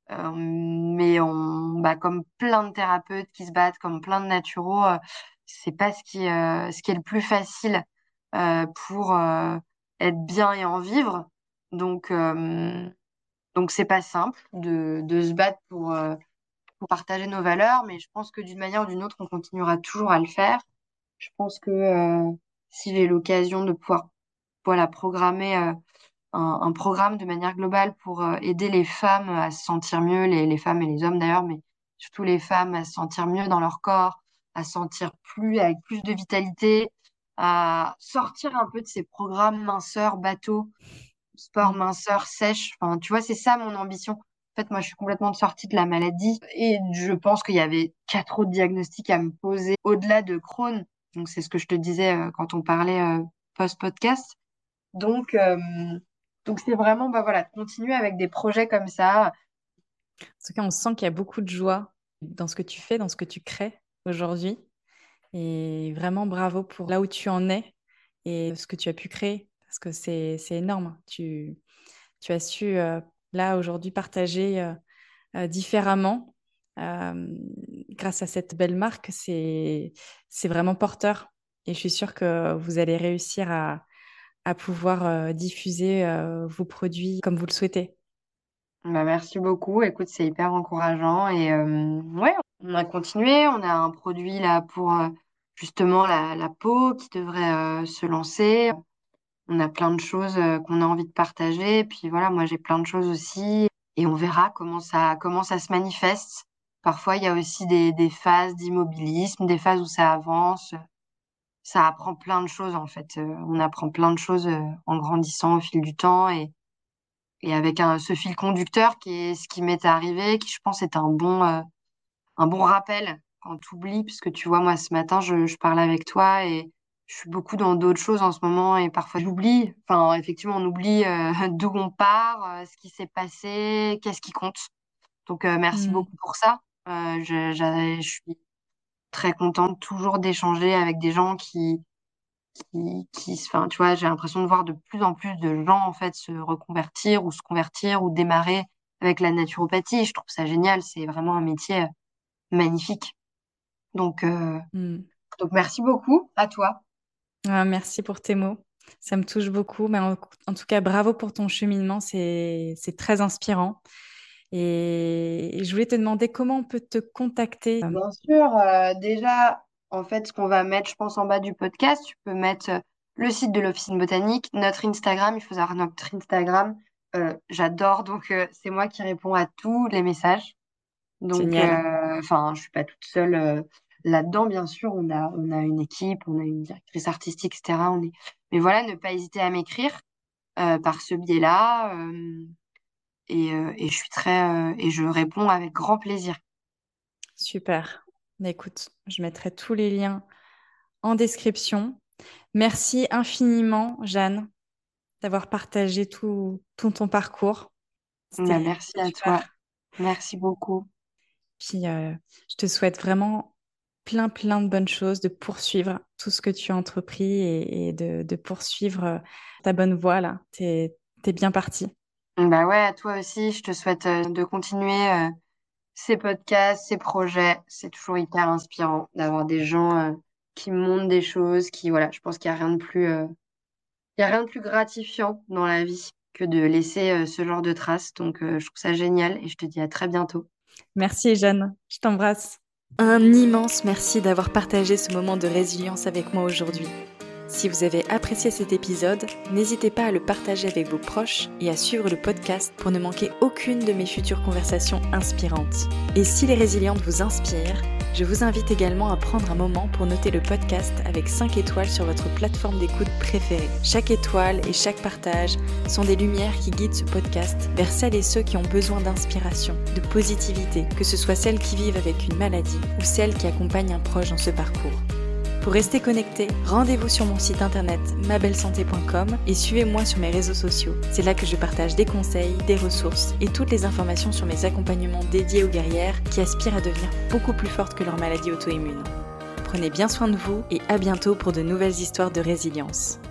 mais comme plein de thérapeutes qui se battent, comme plein de naturaux, c'est pas ce qui est le plus facile pour être bien et en vivre. Donc, euh, donc c'est pas simple de se battre pour partager nos valeurs, mais je pense que d'une manière ou d'une autre, on continuera toujours à le faire. Je pense que si j'ai l'occasion de pouvoir voilà, programmer un programme de manière globale pour aider les femmes à se sentir mieux, les femmes et les hommes d'ailleurs, mais surtout les femmes à se sentir mieux dans leur corps, à se sentir avec plus de vitalité, à sortir un peu de ces programmes minceurs, bateaux, sport Mm. minceur, sèche. Enfin, tu vois, c'est ça mon ambition. En fait, moi, je suis complètement sortie de la maladie et je pense qu'il y avait quatre autres diagnostics à me poser au-delà de Crohn. Donc, c'est ce que je te disais quand on parlait post-podcast. Donc, euh, donc c'est vraiment, bah voilà, de continuer avec des projets comme ça. En tout cas, on sent qu'il y a beaucoup de joie dans ce que tu fais, dans ce que tu crées aujourd'hui. Et vraiment bravo pour là où tu en es et ce que tu as pu créer, parce que c'est énorme. Tu as su, là, aujourd'hui, partager différemment. euh, Grâce à cette belle marque, c'est vraiment porteur. Et je suis sûre que vous allez réussir à pouvoir diffuser vos produits comme vous le souhaitez. Bah, merci beaucoup. Écoute, c'est hyper encourageant. Et ouais, on a continué. On a un produit là pour justement la peau qui devrait se lancer. On a plein de choses qu'on a envie de partager. Et puis voilà, moi j'ai plein de choses aussi. Et on verra comment ça se manifeste. Parfois, il y a aussi des phases d'immobilisme, des phases où ça avance. Ça apprend plein de choses en fait. On apprend plein de choses en grandissant au fil du temps et avec ce fil conducteur qui est ce qui m'est arrivé, qui je pense est un bon rappel quand tu oublies, parce que tu vois, moi ce matin, je parle avec toi et je suis beaucoup dans d'autres choses en ce moment et parfois j'oublie. Enfin, effectivement, on oublie d'où on part, ce qui s'est passé, qu'est-ce qui compte. Donc, merci Mm. beaucoup pour ça. Je suis très contente toujours d'échanger avec des gens enfin, tu vois, j'ai l'impression de voir de plus en plus de gens, en fait, se reconvertir ou se convertir ou démarrer avec la naturopathie. Je trouve ça génial. C'est vraiment un métier magnifique. Donc, euh, Mm. donc merci beaucoup à toi. Ah, merci pour tes mots. Ça me touche beaucoup. Mais en tout cas, bravo pour ton cheminement. C'est très inspirant. Et je voulais te demander comment on peut te contacter. Bien sûr, déjà, en fait, ce qu'on va mettre, je pense, en bas du podcast, tu peux mettre le site de l'Officine Botanique, notre Instagram. Il faut savoir notre Instagram. J'adore, donc c'est moi qui réponds à tous les messages. Donc, Génial. enfin, je suis pas toute seule là-dedans, bien sûr. On a une équipe, on a une directrice artistique, etc. Mais voilà, ne pas hésiter à m'écrire par ce biais-là. Et je suis et je réponds avec grand plaisir. Super. Mais écoute, je mettrai tous les liens en description. Merci infiniment, Jeanne, d'avoir partagé tout ton parcours. Bah, C'était merci à super. toi. Merci beaucoup. Puis, je te souhaite vraiment plein de bonnes choses, de poursuivre tout ce que tu as entrepris et de poursuivre ta bonne voie là. T'es bien parti. Bah ouais, à toi aussi, je te souhaite de continuer ces podcasts, ces projets. C'est toujours hyper inspirant d'avoir des gens qui montrent des choses, voilà, je pense qu'il n'y a rien de plus, il y a rien de plus gratifiant dans la vie que de laisser ce genre de traces. Donc, je trouve ça génial et je te dis à très bientôt. Merci, Jeanne. Je t'embrasse. Un immense merci d'avoir partagé ce moment de résilience avec moi aujourd'hui. Si vous avez apprécié cet épisode, n'hésitez pas à le partager avec vos proches et à suivre le podcast pour ne manquer aucune de mes futures conversations inspirantes. Et si les résilientes vous inspirent, je vous invite également à prendre un moment pour noter le podcast avec 5 étoiles sur votre plateforme d'écoute préférée. Chaque étoile et chaque partage sont des lumières qui guident ce podcast vers celles et ceux qui ont besoin d'inspiration, de positivité, que ce soit celles qui vivent avec une maladie ou celles qui accompagnent un proche dans ce parcours. Pour rester connecté, rendez-vous sur mon site internet mabellesanté.com et suivez-moi sur mes réseaux sociaux. C'est là que je partage des conseils, des ressources et toutes les informations sur mes accompagnements dédiés aux guerrières qui aspirent à devenir beaucoup plus fortes que leur maladie auto-immune. Prenez bien soin de vous et à bientôt pour de nouvelles histoires de résilience.